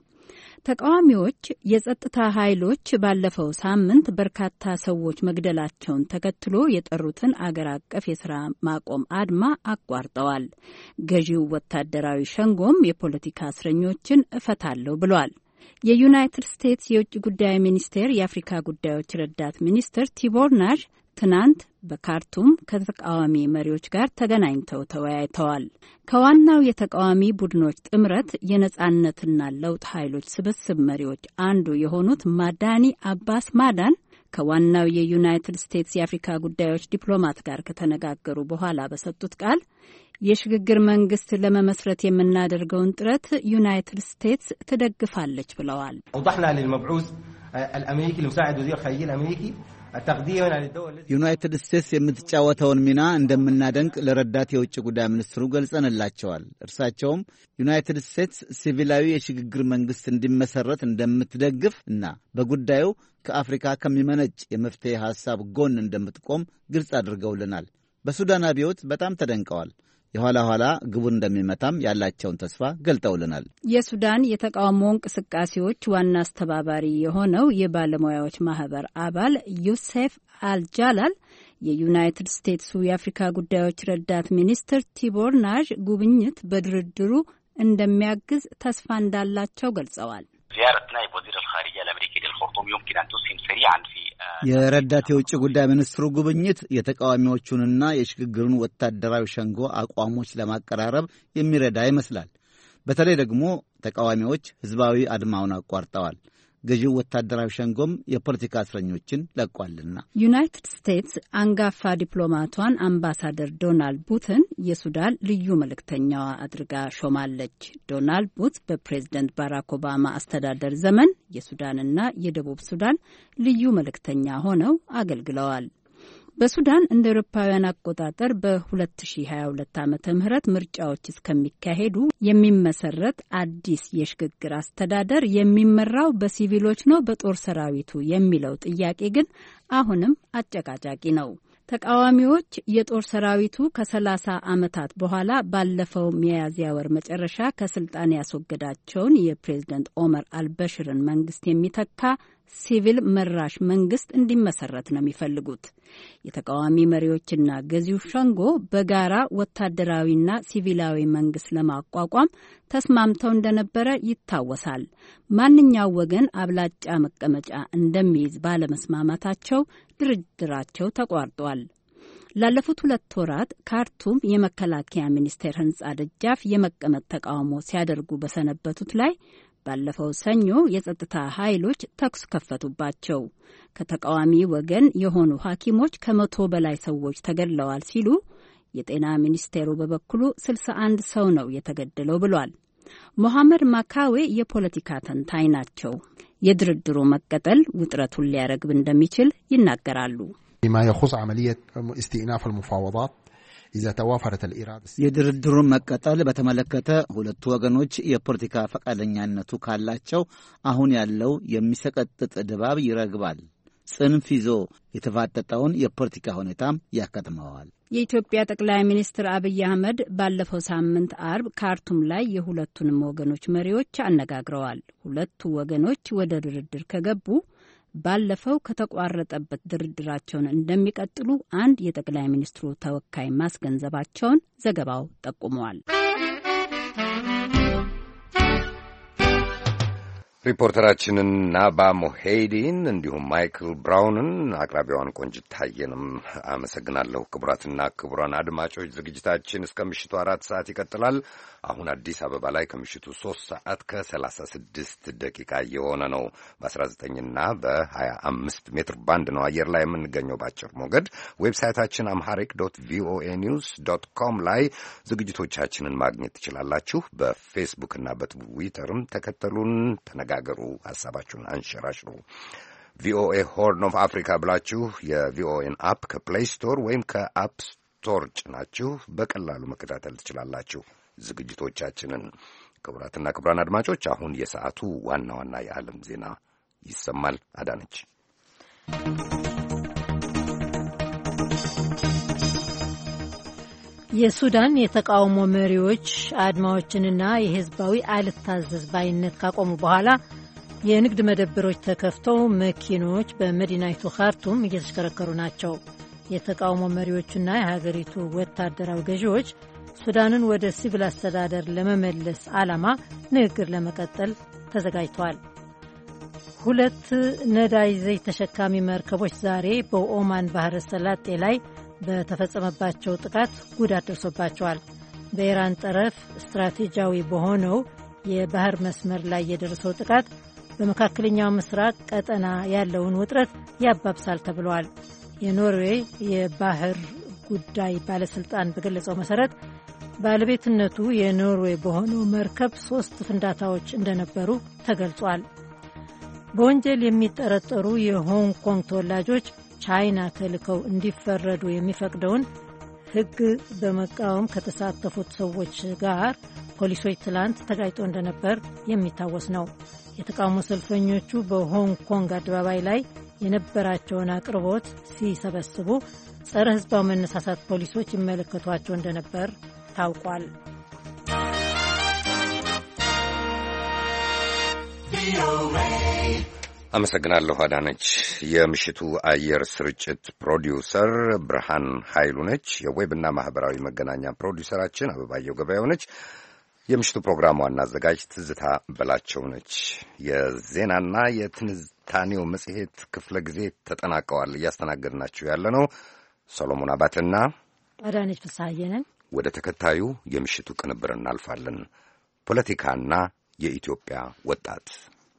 ተቃዋሚዎች የጸጥታ ኃይሎች ባለፈው ሳምንት በርካታ ሰዎች መግደላቸውን ተከትሎ የጠሩትን አገር አቀፍ የስራ ማቆም አድማ አቋርጠዋል። ገዢው ወታደራዊ ሸንጎም የፖለቲካ እስረኞችን እፈታለሁ ብሏል። የዩናይትድ ስቴትስ የውጭ ጉዳይ ሚኒስቴር የአፍሪካ ጉዳዮች ረዳት ሚኒስትር ቲቦር ናዥ ትናንት በካርቱም ከተቃዋሚ መሪዎች ጋር ተገናኝተው ተወያይተዋል። ከዋናው የተቃዋሚ ቡድኖች ጥምረት የነጻነትና ለውጥ ኃይሎች ስብስብ መሪዎች አንዱ የሆኑት ማዳኒ አባስ ማዳን ከዋናው የዩናይትድ ስቴትስ የአፍሪካ ጉዳዮች ዲፕሎማት ጋር ከተነጋገሩ በኋላ በሰጡት ቃል የሽግግር መንግስት ለመመስረት የምናደርገውን ጥረት ዩናይትድ ስቴትስ ትደግፋለች ብለዋል። وضحنا للمبعوث الامريكي لمساعد وزير الخارجيه الامريكي ዩናይትድ ስቴትስ የምትጫወተውን ሚና እንደምናደንቅ ለረዳት የውጭ ጉዳይ ሚኒስትሩ ገልጸንላቸዋል። እርሳቸውም ዩናይትድ ስቴትስ ሲቪላዊ የሽግግር መንግስት እንዲመሰረት እንደምትደግፍ እና በጉዳዩ ከአፍሪካ ከሚመነጭ የመፍትሄ ሐሳብ ጎን እንደምትቆም ግልጽ አድርገውልናል። በሱዳን አብዮት በጣም ተደንቀዋል። የኋላ ኋላ ግቡን እንደሚመታም ያላቸውን ተስፋ ገልጠውልናል። የሱዳን የተቃውሞ እንቅስቃሴዎች ዋና አስተባባሪ የሆነው የባለሙያዎች ማህበር አባል ዩሴፍ አልጃላል የዩናይትድ ስቴትሱ የአፍሪካ ጉዳዮች ረዳት ሚኒስትር ቲቦር ናዥ ጉብኝት በድርድሩ እንደሚያግዝ ተስፋ እንዳላቸው ገልጸዋል። የረዳት የውጭ ጉዳይ ሚኒስትሩ ጉብኝት የተቃዋሚዎቹንና የሽግግሩን ወታደራዊ ሸንጎ አቋሞች ለማቀራረብ የሚረዳ ይመስላል። በተለይ ደግሞ ተቃዋሚዎች ህዝባዊ አድማውን አቋርጠዋል። ገዢው ወታደራዊ ሸንጎም የፖለቲካ እስረኞችን ለቋልና። ዩናይትድ ስቴትስ አንጋፋ ዲፕሎማቷን አምባሳደር ዶናልድ ቡትን የሱዳን ልዩ መልእክተኛዋ አድርጋ ሾማለች። ዶናልድ ቡት በፕሬዝደንት ባራክ ኦባማ አስተዳደር ዘመን የሱዳንና የደቡብ ሱዳን ልዩ መልእክተኛ ሆነው አገልግለዋል። በሱዳን እንደ አውሮፓውያን አቆጣጠር በ2022 ዓመተ ምህረት ምርጫዎች እስከሚካሄዱ የሚመሰረት አዲስ የሽግግር አስተዳደር የሚመራው በሲቪሎች ነው በጦር ሰራዊቱ የሚለው ጥያቄ ግን አሁንም አጨቃጫቂ ነው። ተቃዋሚዎች የጦር ሰራዊቱ ከሰላሳ ዓመታት በኋላ ባለፈው ሚያዝያ ወር መጨረሻ ከስልጣን ያስወገዳቸውን የፕሬዝደንት ኦመር አልበሽርን መንግስት የሚተካ ሲቪል መራሽ መንግስት እንዲመሰረት ነው የሚፈልጉት። የተቃዋሚ መሪዎችና ገዢው ሸንጎ በጋራ ወታደራዊና ሲቪላዊ መንግስት ለማቋቋም ተስማምተው እንደነበረ ይታወሳል። ማንኛው ወገን አብላጫ መቀመጫ እንደሚይዝ ባለመስማማታቸው ድርድራቸው ተቋርጧል። ላለፉት ሁለት ወራት ካርቱም የመከላከያ ሚኒስቴር ህንጻ ደጃፍ የመቀመጥ ተቃውሞ ሲያደርጉ በሰነበቱት ላይ ባለፈው ሰኞ የጸጥታ ኃይሎች ተኩስ ከፈቱባቸው። ከተቃዋሚ ወገን የሆኑ ሐኪሞች ከመቶ በላይ ሰዎች ተገድለዋል ሲሉ፣ የጤና ሚኒስቴሩ በበኩሉ ስልሳ አንድ ሰው ነው የተገደለው ብሏል። ሞሐመድ ማካዌ የፖለቲካ ተንታኝ ናቸው። የድርድሩ መቀጠል ውጥረቱን ሊያረግብ እንደሚችል ይናገራሉ። ما يخص عملية استئناف المفاوضات إذا توافرت الإرادة የድርድሩን መቀጠል በተመለከተ ሁለቱ ወገኖች የፖለቲካ ፈቃደኛነቱ ካላቸው አሁን ያለው የሚሰቀጥጥ ድባብ ይረግባል። ጽንፍ ይዞ የተፋጠጠውን የፖለቲካ ሁኔታም ያከትመዋል። የኢትዮጵያ ጠቅላይ ሚኒስትር አብይ አህመድ ባለፈው ሳምንት አርብ ካርቱም ላይ የሁለቱንም ወገኖች መሪዎች አነጋግረዋል። ሁለቱ ወገኖች ወደ ድርድር ከገቡ ባለፈው ከተቋረጠበት ድርድራቸውን እንደሚቀጥሉ አንድ የጠቅላይ ሚኒስትሩ ተወካይ ማስገንዘባቸውን ዘገባው ጠቁመዋል። ሪፖርተራችንን ናባ ሞሄዲን እንዲሁም ማይክል ብራውንን አቅራቢዋን ቆንጅት ታየንም አመሰግናለሁ። ክቡራትና ክቡራን አድማጮች ዝግጅታችን እስከ ምሽቱ አራት ሰዓት ይቀጥላል። አሁን አዲስ አበባ ላይ ከምሽቱ ሶስት ሰዓት ከሰላሳ ስድስት ደቂቃ የሆነ ነው። በአስራ ዘጠኝና በሀያ አምስት ሜትር ባንድ ነው አየር ላይ የምንገኘው ባጭር ሞገድ። ዌብሳይታችን አምሃሪክ ዶት ቪኦኤ ኒውስ ዶት ኮም ላይ ዝግጅቶቻችንን ማግኘት ትችላላችሁ። በፌስቡክና በትዊተርም ተከተሉን፣ ተነጋገሩ፣ ሀሳባችሁን አንሸራሽሩ። ቪኦኤ ሆርን ኦፍ አፍሪካ ብላችሁ የቪኦኤን አፕ ከፕሌይ ስቶር ወይም ከአፕ ስቶር ጭናችሁ በቀላሉ መከታተል ትችላላችሁ ዝግጅቶቻችንን። ክቡራትና ክቡራን አድማጮች አሁን የሰዓቱ ዋና ዋና የዓለም ዜና ይሰማል። አዳነች። የሱዳን የተቃውሞ መሪዎች አድማዎችንና የህዝባዊ አልታዘዝ ባይነት ካቆሙ በኋላ የንግድ መደብሮች ተከፍተው መኪኖች በመዲናይቱ ካርቱም እየተሽከረከሩ ናቸው። የተቃውሞ መሪዎቹና የሀገሪቱ ወታደራዊ ገዢዎች ሱዳንን ወደ ሲቪል አስተዳደር ለመመለስ ዓላማ ንግግር ለመቀጠል ተዘጋጅተዋል። ሁለት ነዳጅ ዘይት ተሸካሚ መርከቦች ዛሬ በኦማን ባህረ ሰላጤ ላይ በተፈጸመባቸው ጥቃት ጉዳት ደርሶባቸዋል። በኢራን ጠረፍ ስትራቴጂያዊ በሆነው የባህር መስመር ላይ የደረሰው ጥቃት በመካከለኛው ምስራቅ ቀጠና ያለውን ውጥረት ያባብሳል ተብሏል። የኖርዌይ የባህር ጉዳይ ባለስልጣን በገለጸው መሰረት ባለቤትነቱ የኖርዌይ በሆነው መርከብ ሶስት ፍንዳታዎች እንደነበሩ ተገልጿል። በወንጀል የሚጠረጠሩ የሆንግ ኮንግ ተወላጆች ቻይና ተልከው እንዲፈረዱ የሚፈቅደውን ሕግ በመቃወም ከተሳተፉት ሰዎች ጋር ፖሊሶች ትላንት ተጋጭቶ እንደነበር የሚታወስ ነው። የተቃውሞ ሰልፈኞቹ በሆንግ ኮንግ አደባባይ ላይ የነበራቸውን አቅርቦት ሲሰበስቡ ጸረ ሕዝባዊ መነሳሳት ፖሊሶች ይመለከቷቸው እንደነበር ታውቋል። አመሰግናለሁ አዳነች። የምሽቱ አየር ስርጭት ፕሮዲውሰር ብርሃን ኃይሉ ነች። የዌብና ማህበራዊ መገናኛ ፕሮዲውሰራችን አበባየው ገበያው ነች። የምሽቱ ፕሮግራም ዋና አዘጋጅ ትዝታ በላቸው ነች። የዜናና የትንታኔው መጽሔት ክፍለ ጊዜ ተጠናቀዋል። እያስተናገድናችሁ ያለ ነው ሰሎሞን አባትና አዳነች ፍስሐዬ ነን። ወደ ተከታዩ የምሽቱ ቅንብር እናልፋለን። ፖለቲካና የኢትዮጵያ ወጣት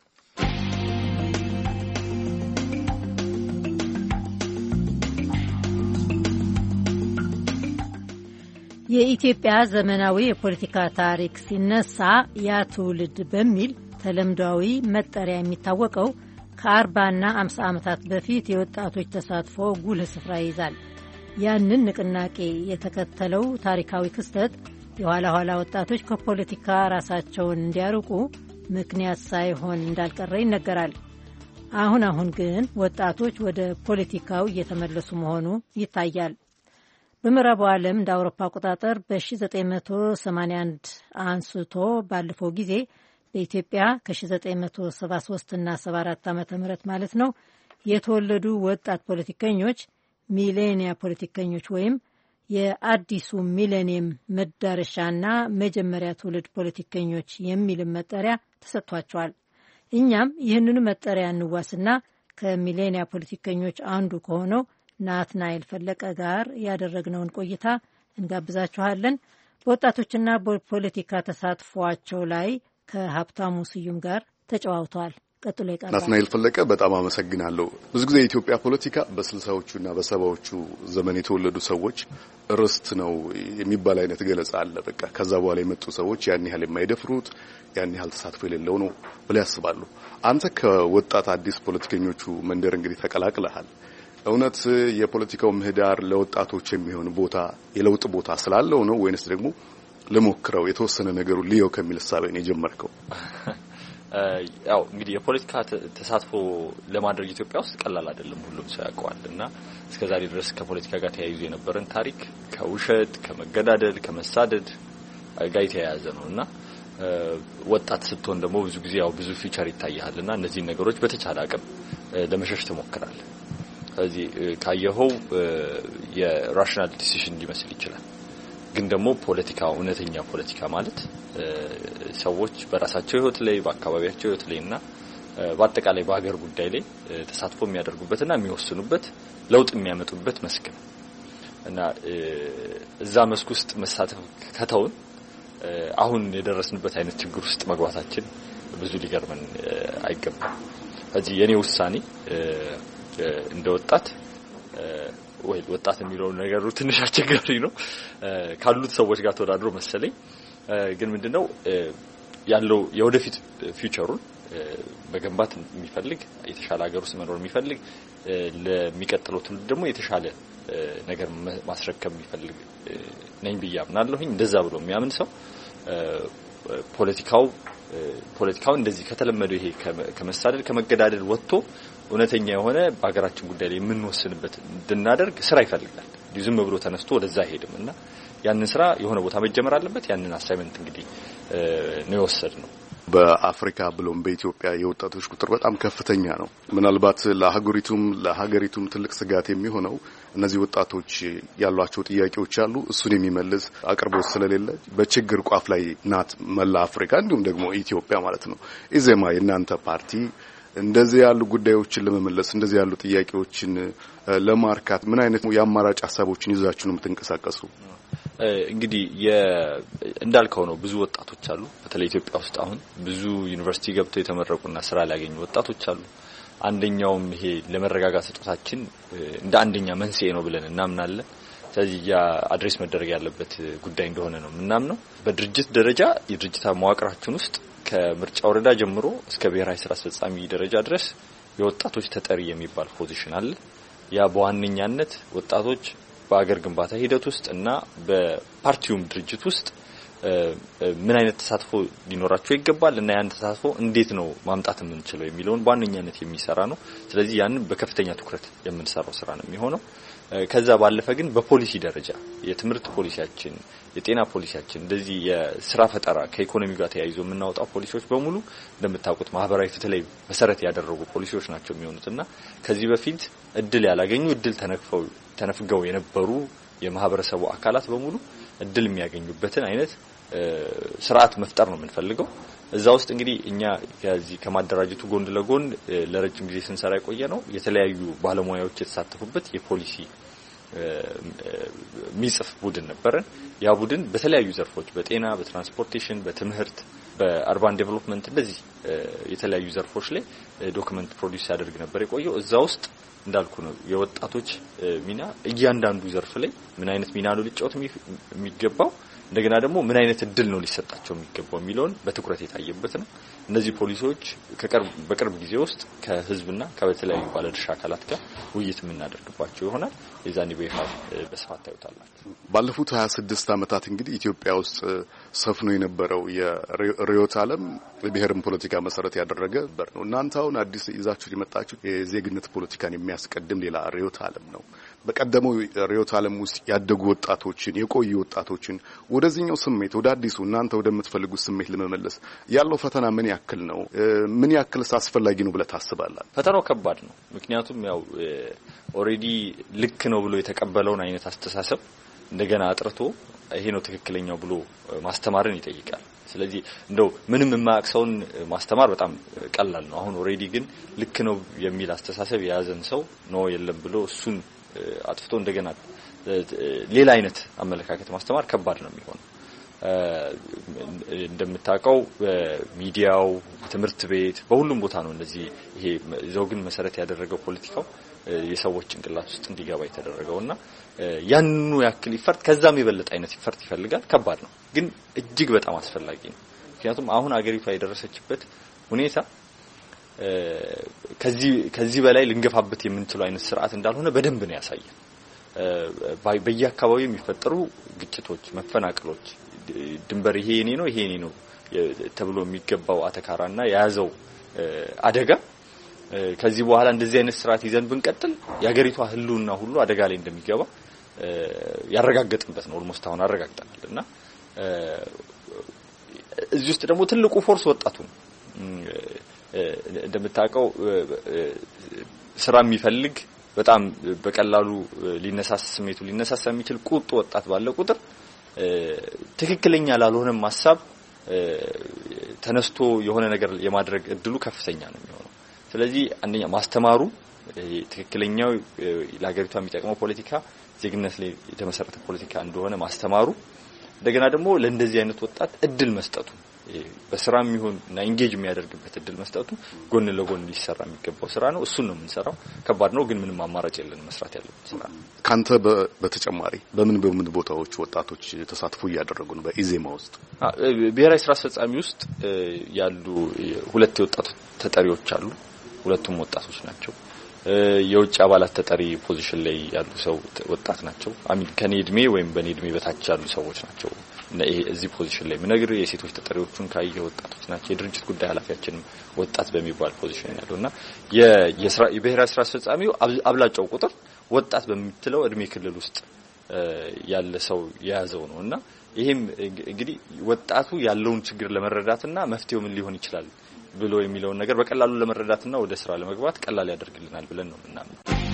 የኢትዮጵያ ዘመናዊ የፖለቲካ ታሪክ ሲነሳ ያ ትውልድ በሚል ተለምዷዊ መጠሪያ የሚታወቀው ከአርባና አምሳ ዓመታት በፊት የወጣቶች ተሳትፎ ጉልህ ስፍራ ይይዛል። ያንን ንቅናቄ የተከተለው ታሪካዊ ክስተት የኋላ ኋላ ወጣቶች ከፖለቲካ ራሳቸውን እንዲያርቁ ምክንያት ሳይሆን እንዳልቀረ ይነገራል። አሁን አሁን ግን ወጣቶች ወደ ፖለቲካው እየተመለሱ መሆኑ ይታያል። በምዕራቡ ዓለም እንደ አውሮፓ አቆጣጠር በ1981 አንስቶ ባለፈው ጊዜ በኢትዮጵያ ከ1973 እና ሰባ አራት ዓመተ ምህረት ማለት ነው የተወለዱ ወጣት ፖለቲከኞች ሚሌኒያ ፖለቲከኞች ወይም የአዲሱ ሚሌኒየም መዳረሻና መጀመሪያ ትውልድ ፖለቲከኞች የሚል መጠሪያ ተሰጥቷቸዋል። እኛም ይህንኑ መጠሪያ እንዋስና ከሚሌኒያ ፖለቲከኞች አንዱ ከሆነው ናትናኤል ፈለቀ ጋር ያደረግነውን ቆይታ እንጋብዛችኋለን። በወጣቶችና በፖለቲካ ተሳትፏቸው ላይ ከሀብታሙ ስዩም ጋር ተጨዋውተዋል። ቀጥሎ ይቀርባል። ናትናኤል ፈለቀ በጣም አመሰግናለሁ። ብዙ ጊዜ የኢትዮጵያ ፖለቲካ በስልሳዎቹና በሰባዎቹ ዘመን የተወለዱ ሰዎች ርስት ነው የሚባል አይነት ገለጻ አለ። በቃ ከዛ በኋላ የመጡ ሰዎች ያን ያህል የማይደፍሩት ያን ያህል ተሳትፎ የሌለው ነው ብለው ያስባሉ። አንተ ከወጣት አዲስ ፖለቲከኞቹ መንደር እንግዲህ ተቀላቅለሃል። እውነት የፖለቲካው ምህዳር ለወጣቶች የሚሆን ቦታ የለውጥ ቦታ ስላለው ነው ወይንስ ደግሞ ለሞክረው የተወሰነ ነገሩ ሊዮ ከሚል ሐሳብ ነው የጀመርከው? ያው እንግዲህ የፖለቲካ ተሳትፎ ለማድረግ ኢትዮጵያ ውስጥ ቀላል አይደለም፣ ሁሉም ሰው ያውቀዋልና እስከዛሬ ድረስ ከፖለቲካ ጋር ተያይዞ የነበረን ታሪክ ከውሸት፣ ከመገዳደል፣ ከመሳደድ ጋር የተያያዘ ነውና ወጣት ስትሆን ደግሞ ብዙ ጊዜ ያው ብዙ ፊቸር ይታያልና እነዚህ ነገሮች በተቻለ አቅም ለመሸሽ ትሞክራለህ። ስለዚህ ካየኸው የራሽናል ዲሲዥን ሊመስል ይችላል። ግን ደግሞ ፖለቲካ እውነተኛ ፖለቲካ ማለት ሰዎች በራሳቸው ህይወት ላይ በአካባቢያቸው ህይወት ላይና በአጠቃላይ በሀገር ጉዳይ ላይ ተሳትፎ የሚያደርጉበትና የሚወስኑበት ለውጥ የሚያመጡበት መስክ ነው እና እዛ መስክ ውስጥ መሳተፍ ከተውን አሁን የደረስንበት አይነት ችግር ውስጥ መግባታችን ብዙ ሊገርመን አይገባም። ስለዚህ የኔ ውሳኔ እንደ ወጣት ወይ ወጣት የሚለው ነገር ትንሽ አስቸጋሪ ነው ካሉት ሰዎች ጋር ተወዳድሮ መሰለኝ። ግን ምንድነው ያለው የወደፊት ፊውቸሩን በገንባት የሚፈልግ የተሻለ ሀገር ውስጥ መኖር የሚፈልግ ለሚቀጥለው ትውልድ ደግሞ የተሻለ ነገር ማስረከብ የሚፈልግ ነኝ ብዬ አምናለሁኝ። እንደዛ ብሎ የሚያምን ሰው ፖለቲካው ፖለቲካው እንደዚህ ከተለመደው ይሄ ከመሳደድ ከመገዳደል ወጥቶ እውነተኛ የሆነ በአገራችን ጉዳይ ላይ የምንወስንበት እንድናደርግ ስራ ይፈልጋል። ዝም ብሎ ተነስቶ ወደዛ ሄድምና ያንን ስራ የሆነ ቦታ መጀመር አለበት። ያንን አሳይመንት እንግዲህ ነው የወሰድነው። በአፍሪካ ብሎም በኢትዮጵያ የወጣቶች ቁጥር በጣም ከፍተኛ ነው። ምናልባት ለሀገሪቱም ለሀገሪቱም ትልቅ ስጋት የሚሆነው እነዚህ ወጣቶች ያሏቸው ጥያቄዎች አሉ። እሱን የሚመልስ አቅርቦት ስለሌለ በችግር ቋፍ ላይ ናት መላ አፍሪካ እንዲሁም ደግሞ ኢትዮጵያ ማለት ነው። ኢዜማ የናንተ ፓርቲ እንደዚህ ያሉ ጉዳዮችን ለመመለስ እንደዚህ ያሉ ጥያቄዎችን ለማርካት ምን አይነት የአማራጭ ሐሳቦችን ይዛችሁ ነው የምትንቀሳቀሱ? እንግዲህ እንዳልከው ነው ብዙ ወጣቶች አሉ። በተለይ ኢትዮጵያ ውስጥ አሁን ብዙ ዩኒቨርሲቲ ገብተው የተመረቁና ስራ ሊያገኙ ወጣቶች አሉ። አንደኛውም ይሄ ለመረጋጋት ስጦታችን እንደ አንደኛ መንስኤ ነው ብለን እናምናለን። ስለዚህ ያ አድሬስ መደረግ ያለበት ጉዳይ እንደሆነ ነው ምናምነው። በድርጅት ደረጃ የድርጅታ መዋቅራችን ውስጥ ከምርጫ ወረዳ ጀምሮ እስከ ብሔራዊ ስራ አስፈጻሚ ደረጃ ድረስ የወጣቶች ተጠሪ የሚባል ፖዚሽን አለ። ያ በዋነኛነት ወጣቶች በአገር ግንባታ ሂደት ውስጥ እና በፓርቲውም ድርጅት ውስጥ ምን አይነት ተሳትፎ ሊኖራቸው ይገባል እና ያን ተሳትፎ እንዴት ነው ማምጣት የምንችለው የሚለውን በዋነኛነት የሚሰራ ነው። ስለዚህ ያንን በከፍተኛ ትኩረት የምንሰራው ስራ ነው የሚሆነው። ከዛ ባለፈ ግን በፖሊሲ ደረጃ የትምህርት ፖሊሲያችን፣ የጤና ፖሊሲያችን፣ እንደዚህ የስራ ፈጠራ ከኢኮኖሚ ጋር ተያይዞ የምናወጣው ፖሊሲዎች በሙሉ እንደምታውቁት ማህበራዊ ፍትህ ላይ መሰረት ያደረጉ ፖሊሲዎች ናቸው የሚሆኑትና ከዚህ በፊት እድል ያላገኙ እድል ተነክፈው ተነፍገው የነበሩ የማህበረሰቡ አካላት በሙሉ እድል የሚያገኙበትን አይነት ስርዓት መፍጠር ነው የምንፈልገው። እዛ ውስጥ እንግዲህ እኛ ከዚህ ከማደራጀቱ ጎን ለጎን ለረጅም ጊዜ ስንሰራ የቆየ ነው የተለያዩ ባለሙያዎች የተሳተፉበት የፖሊሲ ሚጽፍ ቡድን ነበረን። ያ ቡድን በተለያዩ ዘርፎች በጤና፣ በትራንስፖርቴሽን፣ በትምህርት፣ በአርባን ዴቨሎፕመንት እንደዚህ የተለያዩ ዘርፎች ላይ ዶክመንት ፕሮዲዩስ ያደርግ ነበር የቆየው። እዛ ውስጥ እንዳልኩ ነው የወጣቶች ሚና እያንዳንዱ ዘርፍ ላይ ምን አይነት ሚና ነው ሊጫወት የሚገባው እንደገና ደግሞ ምን አይነት እድል ነው ሊሰጣቸው የሚገባው የሚለውን በትኩረት የታየበት ነው። እነዚህ ፖሊሲዎች ከቅርብ በቅርብ ጊዜ ውስጥ ከህዝብና ከተለያዩ ባለድርሻ አካላት ጋር ውይይት የምናደርግባቸው ይሆናል። የዛኔ በይፋ በስፋት ታዩታላችሁ። ባለፉት ሀያ ስድስት ዓመታት እንግዲህ ኢትዮጵያ ውስጥ ሰፍኖ የነበረው የርዕዮተ ዓለም የብሔርን ፖለቲካ መሰረት ያደረገ ነበር ነው። እናንተ አሁን አዲስ ይዛችሁ የመጣችሁ የዜግነት ፖለቲካን የሚያስቀድም ሌላ ርዕዮተ ዓለም ነው። በቀደመው ሪዮት ዓለም ውስጥ ያደጉ ወጣቶችን የቆዩ ወጣቶችን ወደዚህኛው ስሜት ወደ አዲሱ እናንተ ወደምትፈልጉት ስሜት ለመመለስ ያለው ፈተና ምን ያክል ነው? ምን ያክልስ አስፈላጊ ነው ብለህ ታስባለህ? ፈተናው ከባድ ነው። ምክንያቱም ያው ኦሬዲ ልክ ነው ብሎ የተቀበለውን አይነት አስተሳሰብ እንደገና አጥርቶ ይሄ ነው ትክክለኛው ብሎ ማስተማርን ይጠይቃል። ስለዚህ እንደው ምንም የማያውቀውን ማስተማር በጣም ቀላል ነው። አሁን ኦሬዲ ግን ልክ ነው የሚል አስተሳሰብ የያዘን ሰው ነው የለም ብሎ እሱን አጥፍቶ እንደገና ሌላ አይነት አመለካከት ማስተማር ከባድ ነው የሚሆነው። እንደምታውቀው በሚዲያው፣ ትምህርት ቤት፣ በሁሉም ቦታ ነው እንደዚህ ይሄ ዘውግን መሰረት ያደረገው ፖለቲካው የሰዎች ጭንቅላት ውስጥ እንዲገባ የተደረገውና ያንኑ ያክል ይፈርት ከዛም የበለጠ አይነት ይፈርት ይፈልጋል። ከባድ ነው ግን እጅግ በጣም አስፈላጊ ነው። ምክንያቱም አሁን አገሪቷ የደረሰችበት ሁኔታ ከዚህ ከዚህ በላይ ልንገፋበት የምንችለው አይነት ስርዓት እንዳልሆነ በደንብ ነው ያሳየን። በየአካባቢው የሚፈጠሩ ግጭቶች፣ መፈናቀሎች፣ ድንበር ይሄ የኔ ነው ይሄ የኔ ነው ተብሎ የሚገባው አተካራና የያዘው አደጋ ከዚህ በኋላ እንደዚህ አይነት ስርዓት ይዘን ብንቀጥል የሀገሪቷ ህልውና ሁሉ አደጋ ላይ እንደሚገባ ያረጋግጥበት ነው። ኦልሞስት አሁን አረጋግጠናል እና እዚህ ውስጥ ደግሞ ትልቁ ፎርስ ወጣቱ ነው። እንደምታውቀው ስራ የሚፈልግ በጣም በቀላሉ ሊነሳስ ስሜቱ ሊነሳሳ የሚችል ቁጡ ወጣት ባለ ቁጥር ትክክለኛ ላልሆነ ሐሳብ ተነስቶ የሆነ ነገር የማድረግ እድሉ ከፍተኛ ነው የሚሆነው። ስለዚህ አንደኛ ማስተማሩ ትክክለኛው ለሀገሪቷ የሚጠቅመው ፖለቲካ ዜግነት ላይ የተመሰረተ ፖለቲካ እንደሆነ ማስተማሩ፣ እንደገና ደግሞ ለእንደዚህ አይነት ወጣት እድል መስጠቱ በስራም ይሁን እና ኢንጌጅ የሚያደርግበት እድል መስጠቱ ጎን ለጎን ሊሰራ የሚገባው ስራ ነው። እሱን ነው የምንሰራው። ከባድ ነው ግን ምንም አማራጭ የለን መስራት ያለበት ስራ ነው። ካንተ በተጨማሪ በምን በምን ቦታዎች ወጣቶች ተሳትፎ እያደረጉ ነው? በኢዜማ ውስጥ ብሔራዊ ስራ አስፈጻሚ ውስጥ ያሉ ሁለት የወጣቶች ተጠሪዎች አሉ። ሁለቱም ወጣቶች ናቸው። የውጭ አባላት ተጠሪ ፖዚሽን ላይ ያሉ ሰው ወጣት ናቸው። አሚን ከኔ እድሜ ወይም በኔ እድሜ በታች ያሉ ሰዎች ናቸው። እና ይሄ እዚህ ፖዚሽን ላይ ምነግር የሴቶች ተጠሪዎቹን ካየ ወጣቶች ናቸው። የድርጅት ጉዳይ ኃላፊያችንም ወጣት በሚባል ፖዚሽን ያለውና የየስራ የብሔራዊ ስራ አስፈጻሚው አብላጫው ቁጥር ወጣት በሚትለው እድሜ ክልል ውስጥ ያለ ሰው የያዘው ነውና ይሄም እንግዲህ ወጣቱ ያለውን ችግር ለመረዳትና መፍትሄው ምን ሊሆን ይችላል ብሎ የሚለውን ነገር በቀላሉ ለመረዳትና ወደ ስራ ለመግባት ቀላል ያደርግልናል ብለን ነው ምናምን።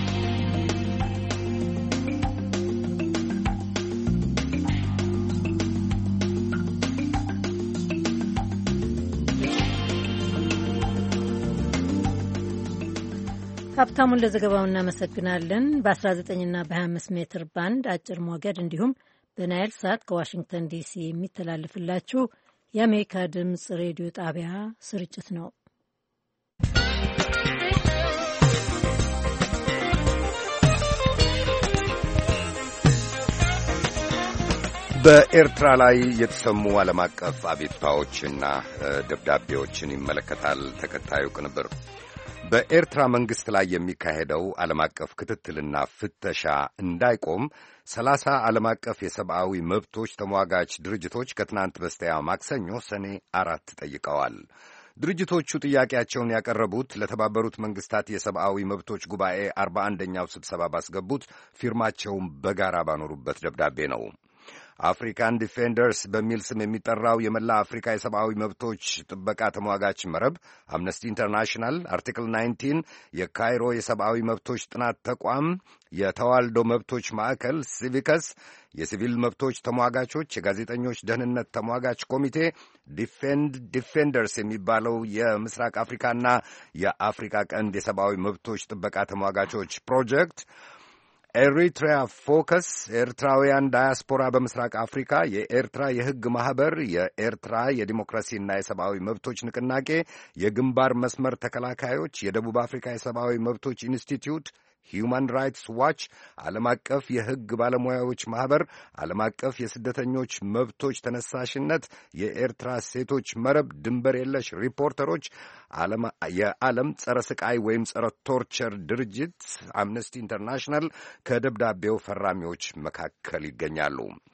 ሀብታሙን ለዘገባው እናመሰግናለን። በ19 እና በ25 ሜትር ባንድ አጭር ሞገድ እንዲሁም በናይል ሳት ከዋሽንግተን ዲሲ የሚተላለፍላችሁ የአሜሪካ ድምጽ ሬዲዮ ጣቢያ ስርጭት ነው። በኤርትራ ላይ የተሰሙ ዓለም አቀፍ አቤቱታዎችና ደብዳቤዎችን ይመለከታል ተከታዩ ቅንብር። በኤርትራ መንግሥት ላይ የሚካሄደው ዓለም አቀፍ ክትትልና ፍተሻ እንዳይቆም ሰላሳ ዓለም አቀፍ የሰብአዊ መብቶች ተሟጋች ድርጅቶች ከትናንት በስቲያ ማክሰኞ ሰኔ አራት ጠይቀዋል። ድርጅቶቹ ጥያቄያቸውን ያቀረቡት ለተባበሩት መንግሥታት የሰብአዊ መብቶች ጉባኤ አርባ አንደኛው ስብሰባ ባስገቡት ፊርማቸውን በጋራ ባኖሩበት ደብዳቤ ነው። አፍሪካን ዲፌንደርስ በሚል ስም የሚጠራው የመላ አፍሪካ የሰብአዊ መብቶች ጥበቃ ተሟጋች መረብ፣ አምነስቲ ኢንተርናሽናል፣ አርቲክል ናይንቲን፣ የካይሮ የሰብአዊ መብቶች ጥናት ተቋም፣ የተዋልዶ መብቶች ማዕከል፣ ሲቪከስ፣ የሲቪል መብቶች ተሟጋቾች፣ የጋዜጠኞች ደህንነት ተሟጋች ኮሚቴ፣ ዲፌንድ ዲፌንደርስ የሚባለው የምስራቅ አፍሪካና የአፍሪካ ቀንድ የሰብአዊ መብቶች ጥበቃ ተሟጋቾች ፕሮጀክት፣ ኤሪትሪያ ፎከስ፣ ኤርትራውያን ዳያስፖራ በምስራቅ አፍሪካ፣ የኤርትራ የሕግ ማኅበር፣ የኤርትራ የዲሞክራሲና የሰብአዊ መብቶች ንቅናቄ፣ የግንባር መስመር ተከላካዮች፣ የደቡብ አፍሪካ የሰብአዊ መብቶች ኢንስቲትዩት፣ ሂዩማን ራይትስ ዋች፣ ዓለም አቀፍ የሕግ ባለሙያዎች ማኅበር፣ ዓለም አቀፍ የስደተኞች መብቶች ተነሳሽነት፣ የኤርትራ ሴቶች መረብ፣ ድንበር የለሽ ሪፖርተሮች፣ የዓለም ጸረ ስቃይ ወይም ጸረ ቶርቸር ድርጅት አምነስቲ ኢንተርናሽናል ከደብዳቤው ፈራሚዎች መካከል ይገኛሉ።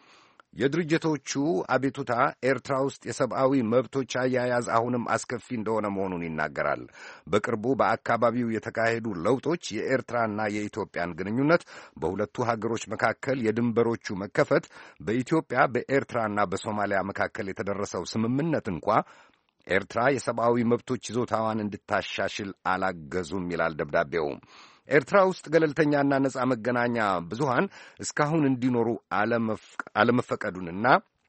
የድርጅቶቹ አቤቱታ ኤርትራ ውስጥ የሰብአዊ መብቶች አያያዝ አሁንም አስከፊ እንደሆነ መሆኑን ይናገራል። በቅርቡ በአካባቢው የተካሄዱ ለውጦች የኤርትራና የኢትዮጵያን ግንኙነት፣ በሁለቱ ሀገሮች መካከል የድንበሮቹ መከፈት፣ በኢትዮጵያ በኤርትራና በሶማሊያ መካከል የተደረሰው ስምምነት እንኳ ኤርትራ የሰብአዊ መብቶች ይዞታዋን እንድታሻሽል አላገዙም ይላል ደብዳቤው። ኤርትራ ውስጥ ገለልተኛና ነጻ መገናኛ ብዙሃን እስካሁን እንዲኖሩ አለመፈቀዱንና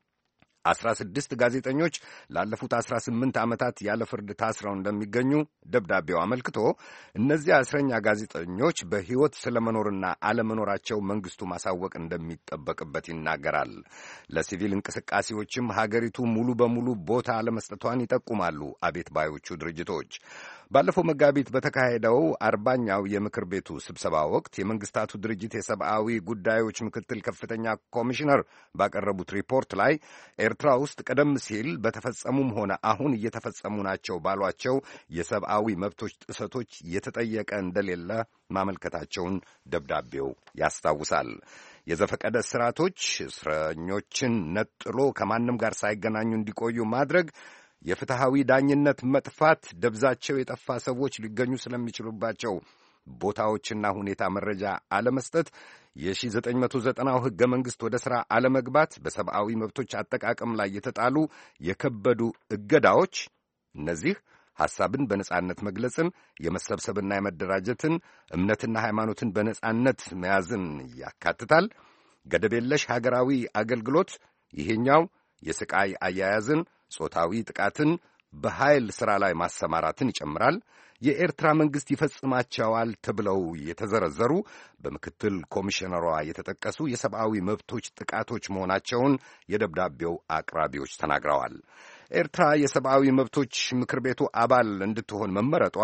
አስራ ስድስት ጋዜጠኞች ላለፉት አስራ ስምንት ዓመታት ያለ ፍርድ ታስረው እንደሚገኙ ደብዳቤው አመልክቶ እነዚያ እስረኛ ጋዜጠኞች በሕይወት ስለመኖርና አለመኖራቸው መንግስቱ ማሳወቅ እንደሚጠበቅበት ይናገራል። ለሲቪል እንቅስቃሴዎችም ሀገሪቱ ሙሉ በሙሉ ቦታ አለመስጠቷን ይጠቁማሉ አቤት ባዮቹ ድርጅቶች። ባለፈው መጋቢት በተካሄደው አርባኛው የምክር ቤቱ ስብሰባ ወቅት የመንግስታቱ ድርጅት የሰብአዊ ጉዳዮች ምክትል ከፍተኛ ኮሚሽነር ባቀረቡት ሪፖርት ላይ ኤርትራ ውስጥ ቀደም ሲል በተፈጸሙም ሆነ አሁን እየተፈጸሙ ናቸው ባሏቸው የሰብአዊ መብቶች ጥሰቶች የተጠየቀ እንደሌለ ማመልከታቸውን ደብዳቤው ያስታውሳል። የዘፈቀደ እስራቶች፣ እስረኞችን ነጥሎ ከማንም ጋር ሳይገናኙ እንዲቆዩ ማድረግ፣ የፍትሐዊ ዳኝነት መጥፋት፣ ደብዛቸው የጠፋ ሰዎች ሊገኙ ስለሚችሉባቸው ቦታዎችና ሁኔታ መረጃ አለመስጠት፣ የሺህ ዘጠኝ መቶ ዘጠናው ሕገ መንግሥት ወደ ሥራ አለመግባት፣ በሰብአዊ መብቶች አጠቃቀም ላይ የተጣሉ የከበዱ እገዳዎች፣ እነዚህ ሐሳብን በነጻነት መግለጽን፣ የመሰብሰብና የመደራጀትን፣ እምነትና ሃይማኖትን በነጻነት መያዝን ያካትታል። ገደብ የለሽ ሀገራዊ አገልግሎት፣ ይሄኛው የስቃይ አያያዝን፣ ጾታዊ ጥቃትን፣ በኃይል ሥራ ላይ ማሰማራትን ይጨምራል። የኤርትራ መንግሥት ይፈጽማቸዋል ተብለው የተዘረዘሩ በምክትል ኮሚሽነሯ የተጠቀሱ የሰብአዊ መብቶች ጥቃቶች መሆናቸውን የደብዳቤው አቅራቢዎች ተናግረዋል። ኤርትራ የሰብአዊ መብቶች ምክር ቤቱ አባል እንድትሆን መመረጧ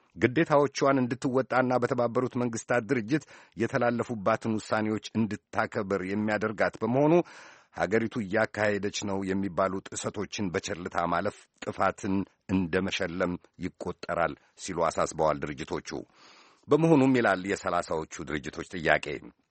ግዴታዎቿን እንድትወጣና በተባበሩት መንግሥታት ድርጅት የተላለፉባትን ውሳኔዎች እንድታከብር የሚያደርጋት በመሆኑ ሀገሪቱ እያካሄደች ነው የሚባሉ ጥሰቶችን በቸልታ ማለፍ ጥፋትን እንደ መሸለም ይቆጠራል ሲሉ አሳስበዋል ድርጅቶቹ። በመሆኑም ይላል የሰላሳዎቹ ድርጅቶች ጥያቄ፣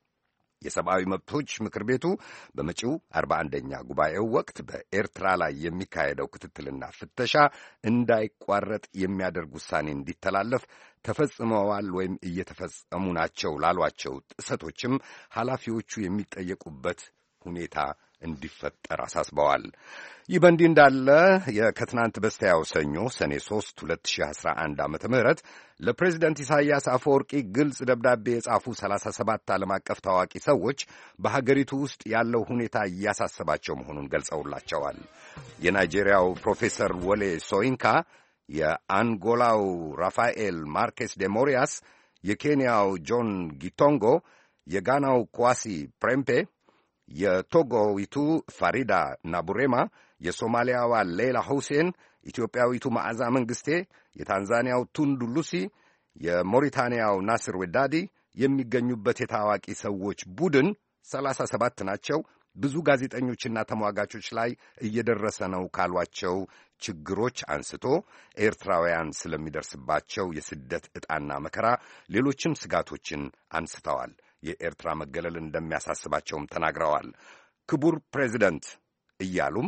የሰብአዊ መብቶች ምክር ቤቱ በመጪው አርባ አንደኛ ጉባኤው ወቅት በኤርትራ ላይ የሚካሄደው ክትትልና ፍተሻ እንዳይቋረጥ የሚያደርግ ውሳኔ እንዲተላለፍ፣ ተፈጽመዋል ወይም እየተፈጸሙ ናቸው ላሏቸው ጥሰቶችም ኃላፊዎቹ የሚጠየቁበት ሁኔታ እንዲፈጠር አሳስበዋል። ይህ በእንዲህ እንዳለ የከትናንት በስቲያው ሰኞ ሰኔ ሦስት ሁለት ሺህ አስራ አንድ ዓመተ ምህረት ለፕሬዚደንት ኢሳይያስ አፈወርቂ ግልጽ ደብዳቤ የጻፉ ሰላሳ ሰባት ዓለም አቀፍ ታዋቂ ሰዎች በሀገሪቱ ውስጥ ያለው ሁኔታ እያሳሰባቸው መሆኑን ገልጸውላቸዋል። የናይጄሪያው ፕሮፌሰር ወሌ ሶይንካ፣ የአንጎላው ራፋኤል ማርኬስ ዴ ሞሪያስ፣ የኬንያው ጆን ጊቶንጎ፣ የጋናው ኳሲ ፕሬምፔ፣ የቶጎዊቱ ፋሪዳ ናቡሬማ፣ የሶማሊያዋ ሌላ ሁሴን፣ ኢትዮጵያዊቱ መዓዛ መንግሥቴ፣ የታንዛኒያው ቱንዱ ሉሲ፣ የሞሪታንያው ናስር ዌዳዲ የሚገኙበት የታዋቂ ሰዎች ቡድን ሰላሳ ሰባት ናቸው። ብዙ ጋዜጠኞችና ተሟጋቾች ላይ እየደረሰ ነው ካሏቸው ችግሮች አንስቶ ኤርትራውያን ስለሚደርስባቸው የስደት ዕጣና መከራ፣ ሌሎችም ስጋቶችን አንስተዋል። የኤርትራ መገለል እንደሚያሳስባቸውም ተናግረዋል። ክቡር ፕሬዚደንት እያሉም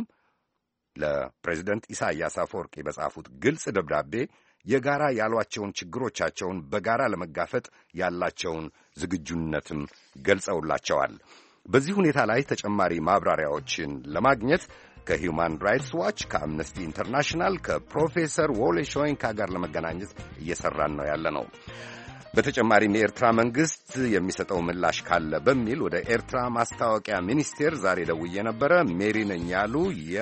ለፕሬዚደንት ኢሳይያስ አፈወርቂ በጻፉት ግልጽ ደብዳቤ የጋራ ያሏቸውን ችግሮቻቸውን በጋራ ለመጋፈጥ ያላቸውን ዝግጁነትም ገልጸውላቸዋል። በዚህ ሁኔታ ላይ ተጨማሪ ማብራሪያዎችን ለማግኘት ከሂውማን ራይትስ ዋች፣ ከአምነስቲ ኢንተርናሽናል፣ ከፕሮፌሰር ዎሌ ሾይንካ ጋር ለመገናኘት እየሠራን ነው ያለ ነው። በተጨማሪም የኤርትራ መንግሥት የሚሰጠው ምላሽ ካለ በሚል ወደ ኤርትራ ማስታወቂያ ሚኒስቴር ዛሬ ደውዬ ነበረ። ሜሪ ነኝ ያሉ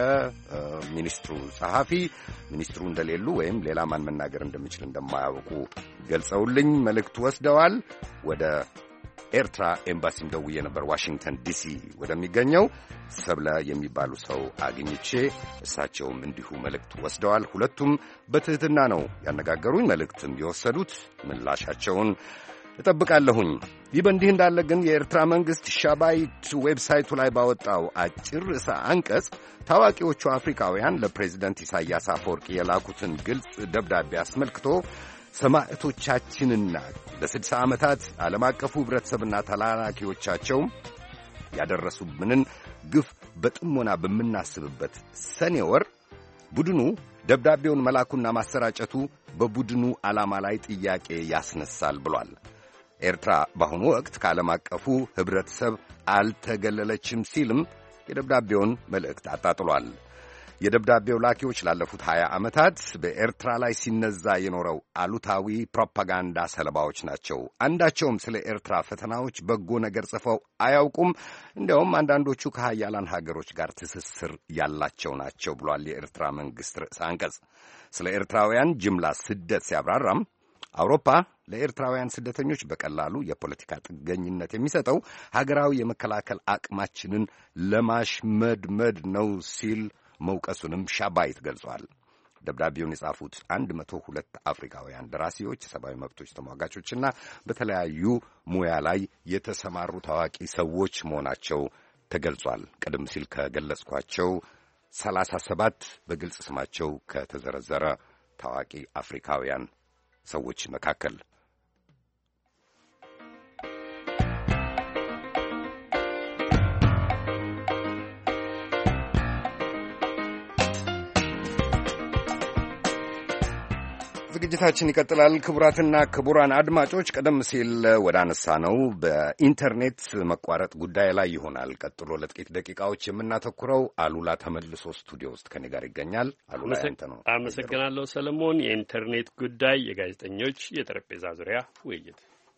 የሚኒስትሩ ጸሐፊ ሚኒስትሩ እንደሌሉ ወይም ሌላ ማን መናገር እንደሚችል እንደማያውቁ ገልጸውልኝ መልእክት ወስደዋል። ወደ ኤርትራ ኤምባሲም ደውዬ ነበር፣ ዋሽንግተን ዲሲ ወደሚገኘው ሰብለ የሚባሉ ሰው አግኝቼ እሳቸውም እንዲሁ መልእክት ወስደዋል። ሁለቱም በትህትና ነው ያነጋገሩኝ፣ መልእክትም የወሰዱት። ምላሻቸውን እጠብቃለሁኝ። ይህ በእንዲህ እንዳለ ግን የኤርትራ መንግሥት ሻባይት ዌብሳይቱ ላይ ባወጣው አጭር ርዕሰ አንቀጽ ታዋቂዎቹ አፍሪካውያን ለፕሬዚደንት ኢሳይያስ አፈወርቂ የላኩትን ግልጽ ደብዳቤ አስመልክቶ ሰማዕቶቻችንና ለስድሳ ዓመታት ዓለም አቀፉ ኅብረተሰብና ተላላኪዎቻቸው ያደረሱብንን ግፍ በጥሞና በምናስብበት ሰኔ ወር ቡድኑ ደብዳቤውን መላኩና ማሰራጨቱ በቡድኑ ዓላማ ላይ ጥያቄ ያስነሳል ብሏል። ኤርትራ በአሁኑ ወቅት ከዓለም አቀፉ ኅብረተሰብ አልተገለለችም ሲልም የደብዳቤውን መልእክት አጣጥሏል። የደብዳቤው ላኪዎች ላለፉት ሀያ ዓመታት በኤርትራ ላይ ሲነዛ የኖረው አሉታዊ ፕሮፓጋንዳ ሰለባዎች ናቸው። አንዳቸውም ስለ ኤርትራ ፈተናዎች በጎ ነገር ጽፈው አያውቁም። እንዲያውም አንዳንዶቹ ከሀያላን ሀገሮች ጋር ትስስር ያላቸው ናቸው ብሏል የኤርትራ መንግሥት ርዕሰ አንቀጽ። ስለ ኤርትራውያን ጅምላ ስደት ሲያብራራም አውሮፓ ለኤርትራውያን ስደተኞች በቀላሉ የፖለቲካ ጥገኝነት የሚሰጠው ሀገራዊ የመከላከል አቅማችንን ለማሽመድመድ ነው ሲል መውቀሱንም ሻባይት ገልጿል። ደብዳቤውን የጻፉት አንድ መቶ ሁለት አፍሪካውያን ደራሲዎች፣ ሰብአዊ መብቶች ተሟጋቾችና በተለያዩ ሙያ ላይ የተሰማሩ ታዋቂ ሰዎች መሆናቸው ተገልጿል። ቀደም ሲል ከገለጽኳቸው ሰላሳ ሰባት በግልጽ ስማቸው ከተዘረዘረ ታዋቂ አፍሪካውያን ሰዎች መካከል ዝግጅታችን ይቀጥላል። ክቡራትና ክቡራን አድማጮች፣ ቀደም ሲል ወደ አነሳ ነው በኢንተርኔት መቋረጥ ጉዳይ ላይ ይሆናል ቀጥሎ ለጥቂት ደቂቃዎች የምናተኩረው። አሉላ ተመልሶ ስቱዲዮ ውስጥ ከኔ ጋር ይገኛል። አሉላ ያንተ ነው። አመሰግናለሁ ሰለሞን። የኢንተርኔት ጉዳይ የጋዜጠኞች የጠረጴዛ ዙሪያ ውይይት።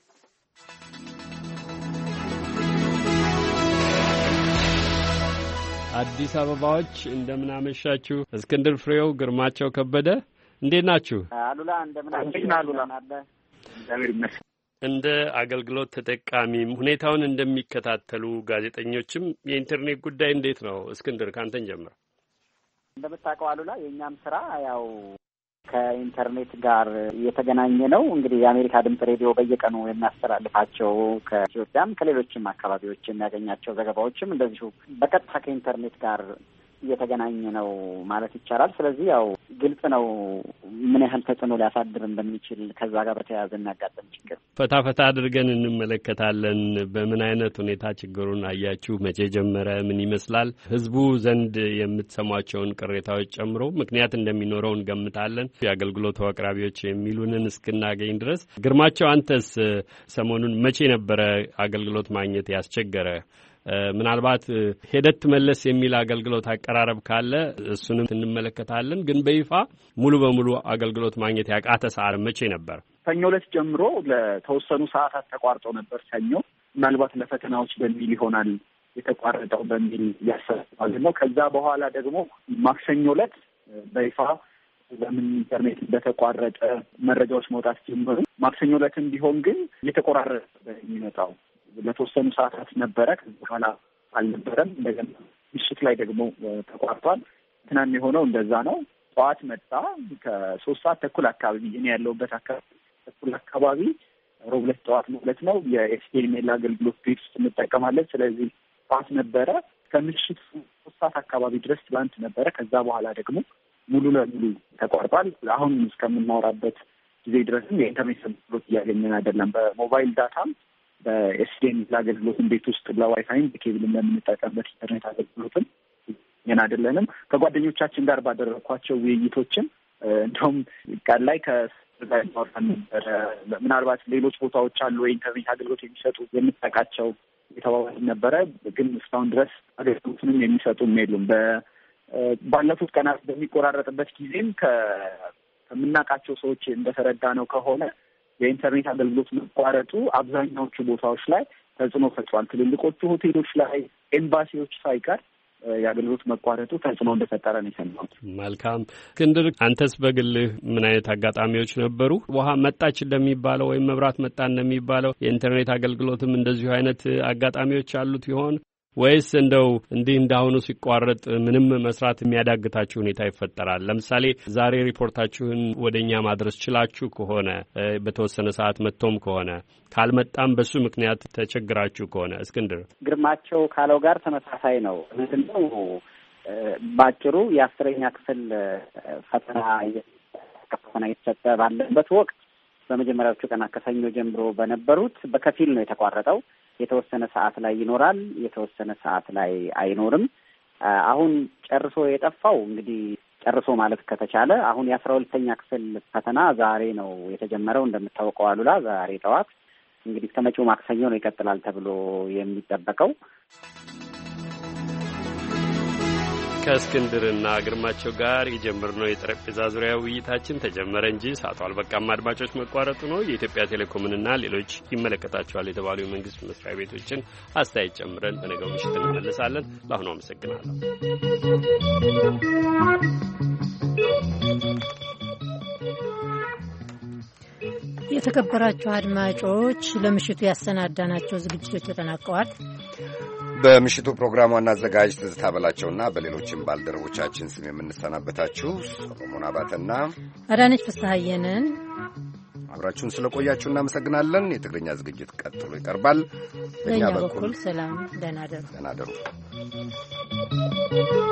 አዲስ አበባዎች እንደምን አመሻችሁ። እስክንድር ፍሬው፣ ግርማቸው ከበደ እንዴት ናችሁ? አሉላ እንደምን አለ? እንደ አገልግሎት ተጠቃሚም ሁኔታውን እንደሚከታተሉ ጋዜጠኞችም የኢንተርኔት ጉዳይ እንዴት ነው? እስክንድር ካንተን ጀምር። እንደምታውቀው አሉላ የእኛም ስራ ያው ከኢንተርኔት ጋር የተገናኘ ነው። እንግዲህ የአሜሪካ ድምጽ ሬዲዮ በየቀኑ የሚያስተላልፋቸው ከኢትዮጵያም ከሌሎችም አካባቢዎች የሚያገኛቸው ዘገባዎችም እንደዚሁ በቀጥታ ከኢንተርኔት ጋር እየተገናኘ ነው ማለት ይቻላል። ስለዚህ ያው ግልጽ ነው ምን ያህል ተጽዕኖ ሊያሳድር እንደሚችል ከዛ ጋር በተያያዘ የሚያጋጥም ችግር ፈታ ፈታ አድርገን እንመለከታለን። በምን አይነት ሁኔታ ችግሩን አያችሁ? መቼ ጀመረ? ምን ይመስላል? ህዝቡ ዘንድ የምትሰሟቸውን ቅሬታዎች ጨምሮ ምክንያት እንደሚኖረው እንገምታለን። የአገልግሎቱ አቅራቢዎች የሚሉንን እስክናገኝ ድረስ ግርማቸው፣ አንተስ ሰሞኑን መቼ ነበረ አገልግሎት ማግኘት ያስቸገረ? ምናልባት ሄደት መለስ የሚል አገልግሎት አቀራረብ ካለ እሱንም እንመለከታለን። ግን በይፋ ሙሉ በሙሉ አገልግሎት ማግኘት ያቃተ ሰዓት መቼ ነበር? ሰኞ ዕለት ጀምሮ ለተወሰኑ ሰዓታት ተቋርጦ ነበር። ሰኞ ምናልባት ለፈተናዎች በሚል ይሆናል የተቋረጠው በሚል ያሰባል ነው። ከዛ በኋላ ደግሞ ማክሰኞ ዕለት በይፋ ለምን ኢንተርኔት እንደተቋረጠ መረጃዎች መውጣት ጀመሩ። ማክሰኞ ዕለትም ቢሆን ግን እየተቆራረጠ የሚመጣው ለተወሰኑ ሰዓታት ነበረ። ከዚህ በኋላ አልነበረም። እንደገና ምሽት ላይ ደግሞ ተቋርጧል። ትናንት የሆነው እንደዛ ነው። ጠዋት መጣ። ከሶስት ሰዓት ተኩል አካባቢ እኔ ያለሁበት አካባቢ ተኩል አካባቢ ሮብ ዕለት ጠዋት ማለት ነው የኤስቲኤምኤል አገልግሎት ቤት ውስጥ እንጠቀማለን። ስለዚህ ጠዋት ነበረ። ከምሽት ሶስት ሰዓት አካባቢ ድረስ ትላንት ነበረ። ከዛ በኋላ ደግሞ ሙሉ ለሙሉ ተቋርጧል። አሁን እስከምናወራበት ጊዜ ድረስም የኢንተርኔት አገልግሎት እያገኘን አይደለም። በሞባይል ዳታም በኤስዲኤምኤል አገልግሎትን ቤት ውስጥ ለዋይፋይም በኬብል እንደምንጠቀምበት ኢንተርኔት አገልግሎትም ገና አይደለንም። ከጓደኞቻችን ጋር ባደረግኳቸው ውይይቶችም እንደውም ቃል ላይ ከስጋይ ማውጣት ነበረ። ምናልባት ሌሎች ቦታዎች አሉ የኢንተርኔት አገልግሎት የሚሰጡ የምጠቃቸው የተባባል ነበረ። ግን እስካሁን ድረስ አገልግሎቱንም የሚሰጡም የሉም። ባለፉት ቀናት በሚቆራረጥበት ጊዜም ከምናውቃቸው ሰዎች እንደተረዳ ነው ከሆነ የኢንተርኔት አገልግሎት መቋረጡ አብዛኛዎቹ ቦታዎች ላይ ተጽዕኖ ፈጥሯል። ትልልቆቹ ሆቴሎች ላይ፣ ኤምባሲዎች ሳይቀር የአገልግሎት መቋረጡ ተጽዕኖ እንደፈጠረ ነው የሰማሁት። መልካም እስክንድር፣ አንተስ በግልህ ምን አይነት አጋጣሚዎች ነበሩ? ውሃ መጣች እንደሚባለው ወይም መብራት መጣ እንደሚባለው የኢንተርኔት አገልግሎትም እንደዚሁ አይነት አጋጣሚዎች አሉት ይሆን ወይስ እንደው እንዲህ እንዳሁኑ ሲቋረጥ ምንም መስራት የሚያዳግታችሁ ሁኔታ ይፈጠራል? ለምሳሌ ዛሬ ሪፖርታችሁን ወደኛ ማድረስ ችላችሁ ከሆነ በተወሰነ ሰዓት መጥቶም ከሆነ ካልመጣም በሱ ምክንያት ተቸግራችሁ ከሆነ እስክንድር። ግርማቸው ካለው ጋር ተመሳሳይ ነው። ምንድነው ባጭሩ የአስረኛ ክፍል ፈተና ፈተና የተሰጠ ባለበት ወቅት በመጀመሪያዎቹ ቀናት ከሰኞ ጀምሮ በነበሩት በከፊል ነው የተቋረጠው። የተወሰነ ሰዓት ላይ ይኖራል፣ የተወሰነ ሰዓት ላይ አይኖርም። አሁን ጨርሶ የጠፋው እንግዲህ ጨርሶ ማለት ከተቻለ አሁን የአስራ ሁለተኛ ክፍል ፈተና ዛሬ ነው የተጀመረው። እንደምታውቀው አሉላ ዛሬ ጠዋት እንግዲህ ከመጪው ማክሰኞ ነው ይቀጥላል ተብሎ የሚጠበቀው። ከእስክንድርና ግርማቸው ጋር የጀመርነው የጠረጴዛ ዙሪያ ውይይታችን ተጀመረ እንጂ ሰዓቱ አልበቃም። አድማጮች መቋረጡ ነው። የኢትዮጵያ ቴሌኮምንና ሌሎች ይመለከታቸዋል የተባሉ የመንግስት መስሪያ ቤቶችን አስተያየት ጨምረን በነገው ምሽት እንመለሳለን። ለአሁኑ አመሰግናለሁ። የተከበራችሁ አድማጮች ለምሽቱ ያሰናዳናቸው ዝግጅቶች ተጠናቀዋል። በምሽቱ ፕሮግራም ዋና አዘጋጅ ትዝታ በላቸውና በሌሎችም ባልደረቦቻችን ስም የምንሰናበታችሁ ሰሎሞን አባተና አዳነች ፍስሐየንን አብራችሁን ስለቆያችሁ እናመሰግናለን። የትግርኛ ዝግጅት ቀጥሎ ይቀርባል። በእኛ በኩል ሰላም፣ ደህና ደሩ። ደህና ደሩ።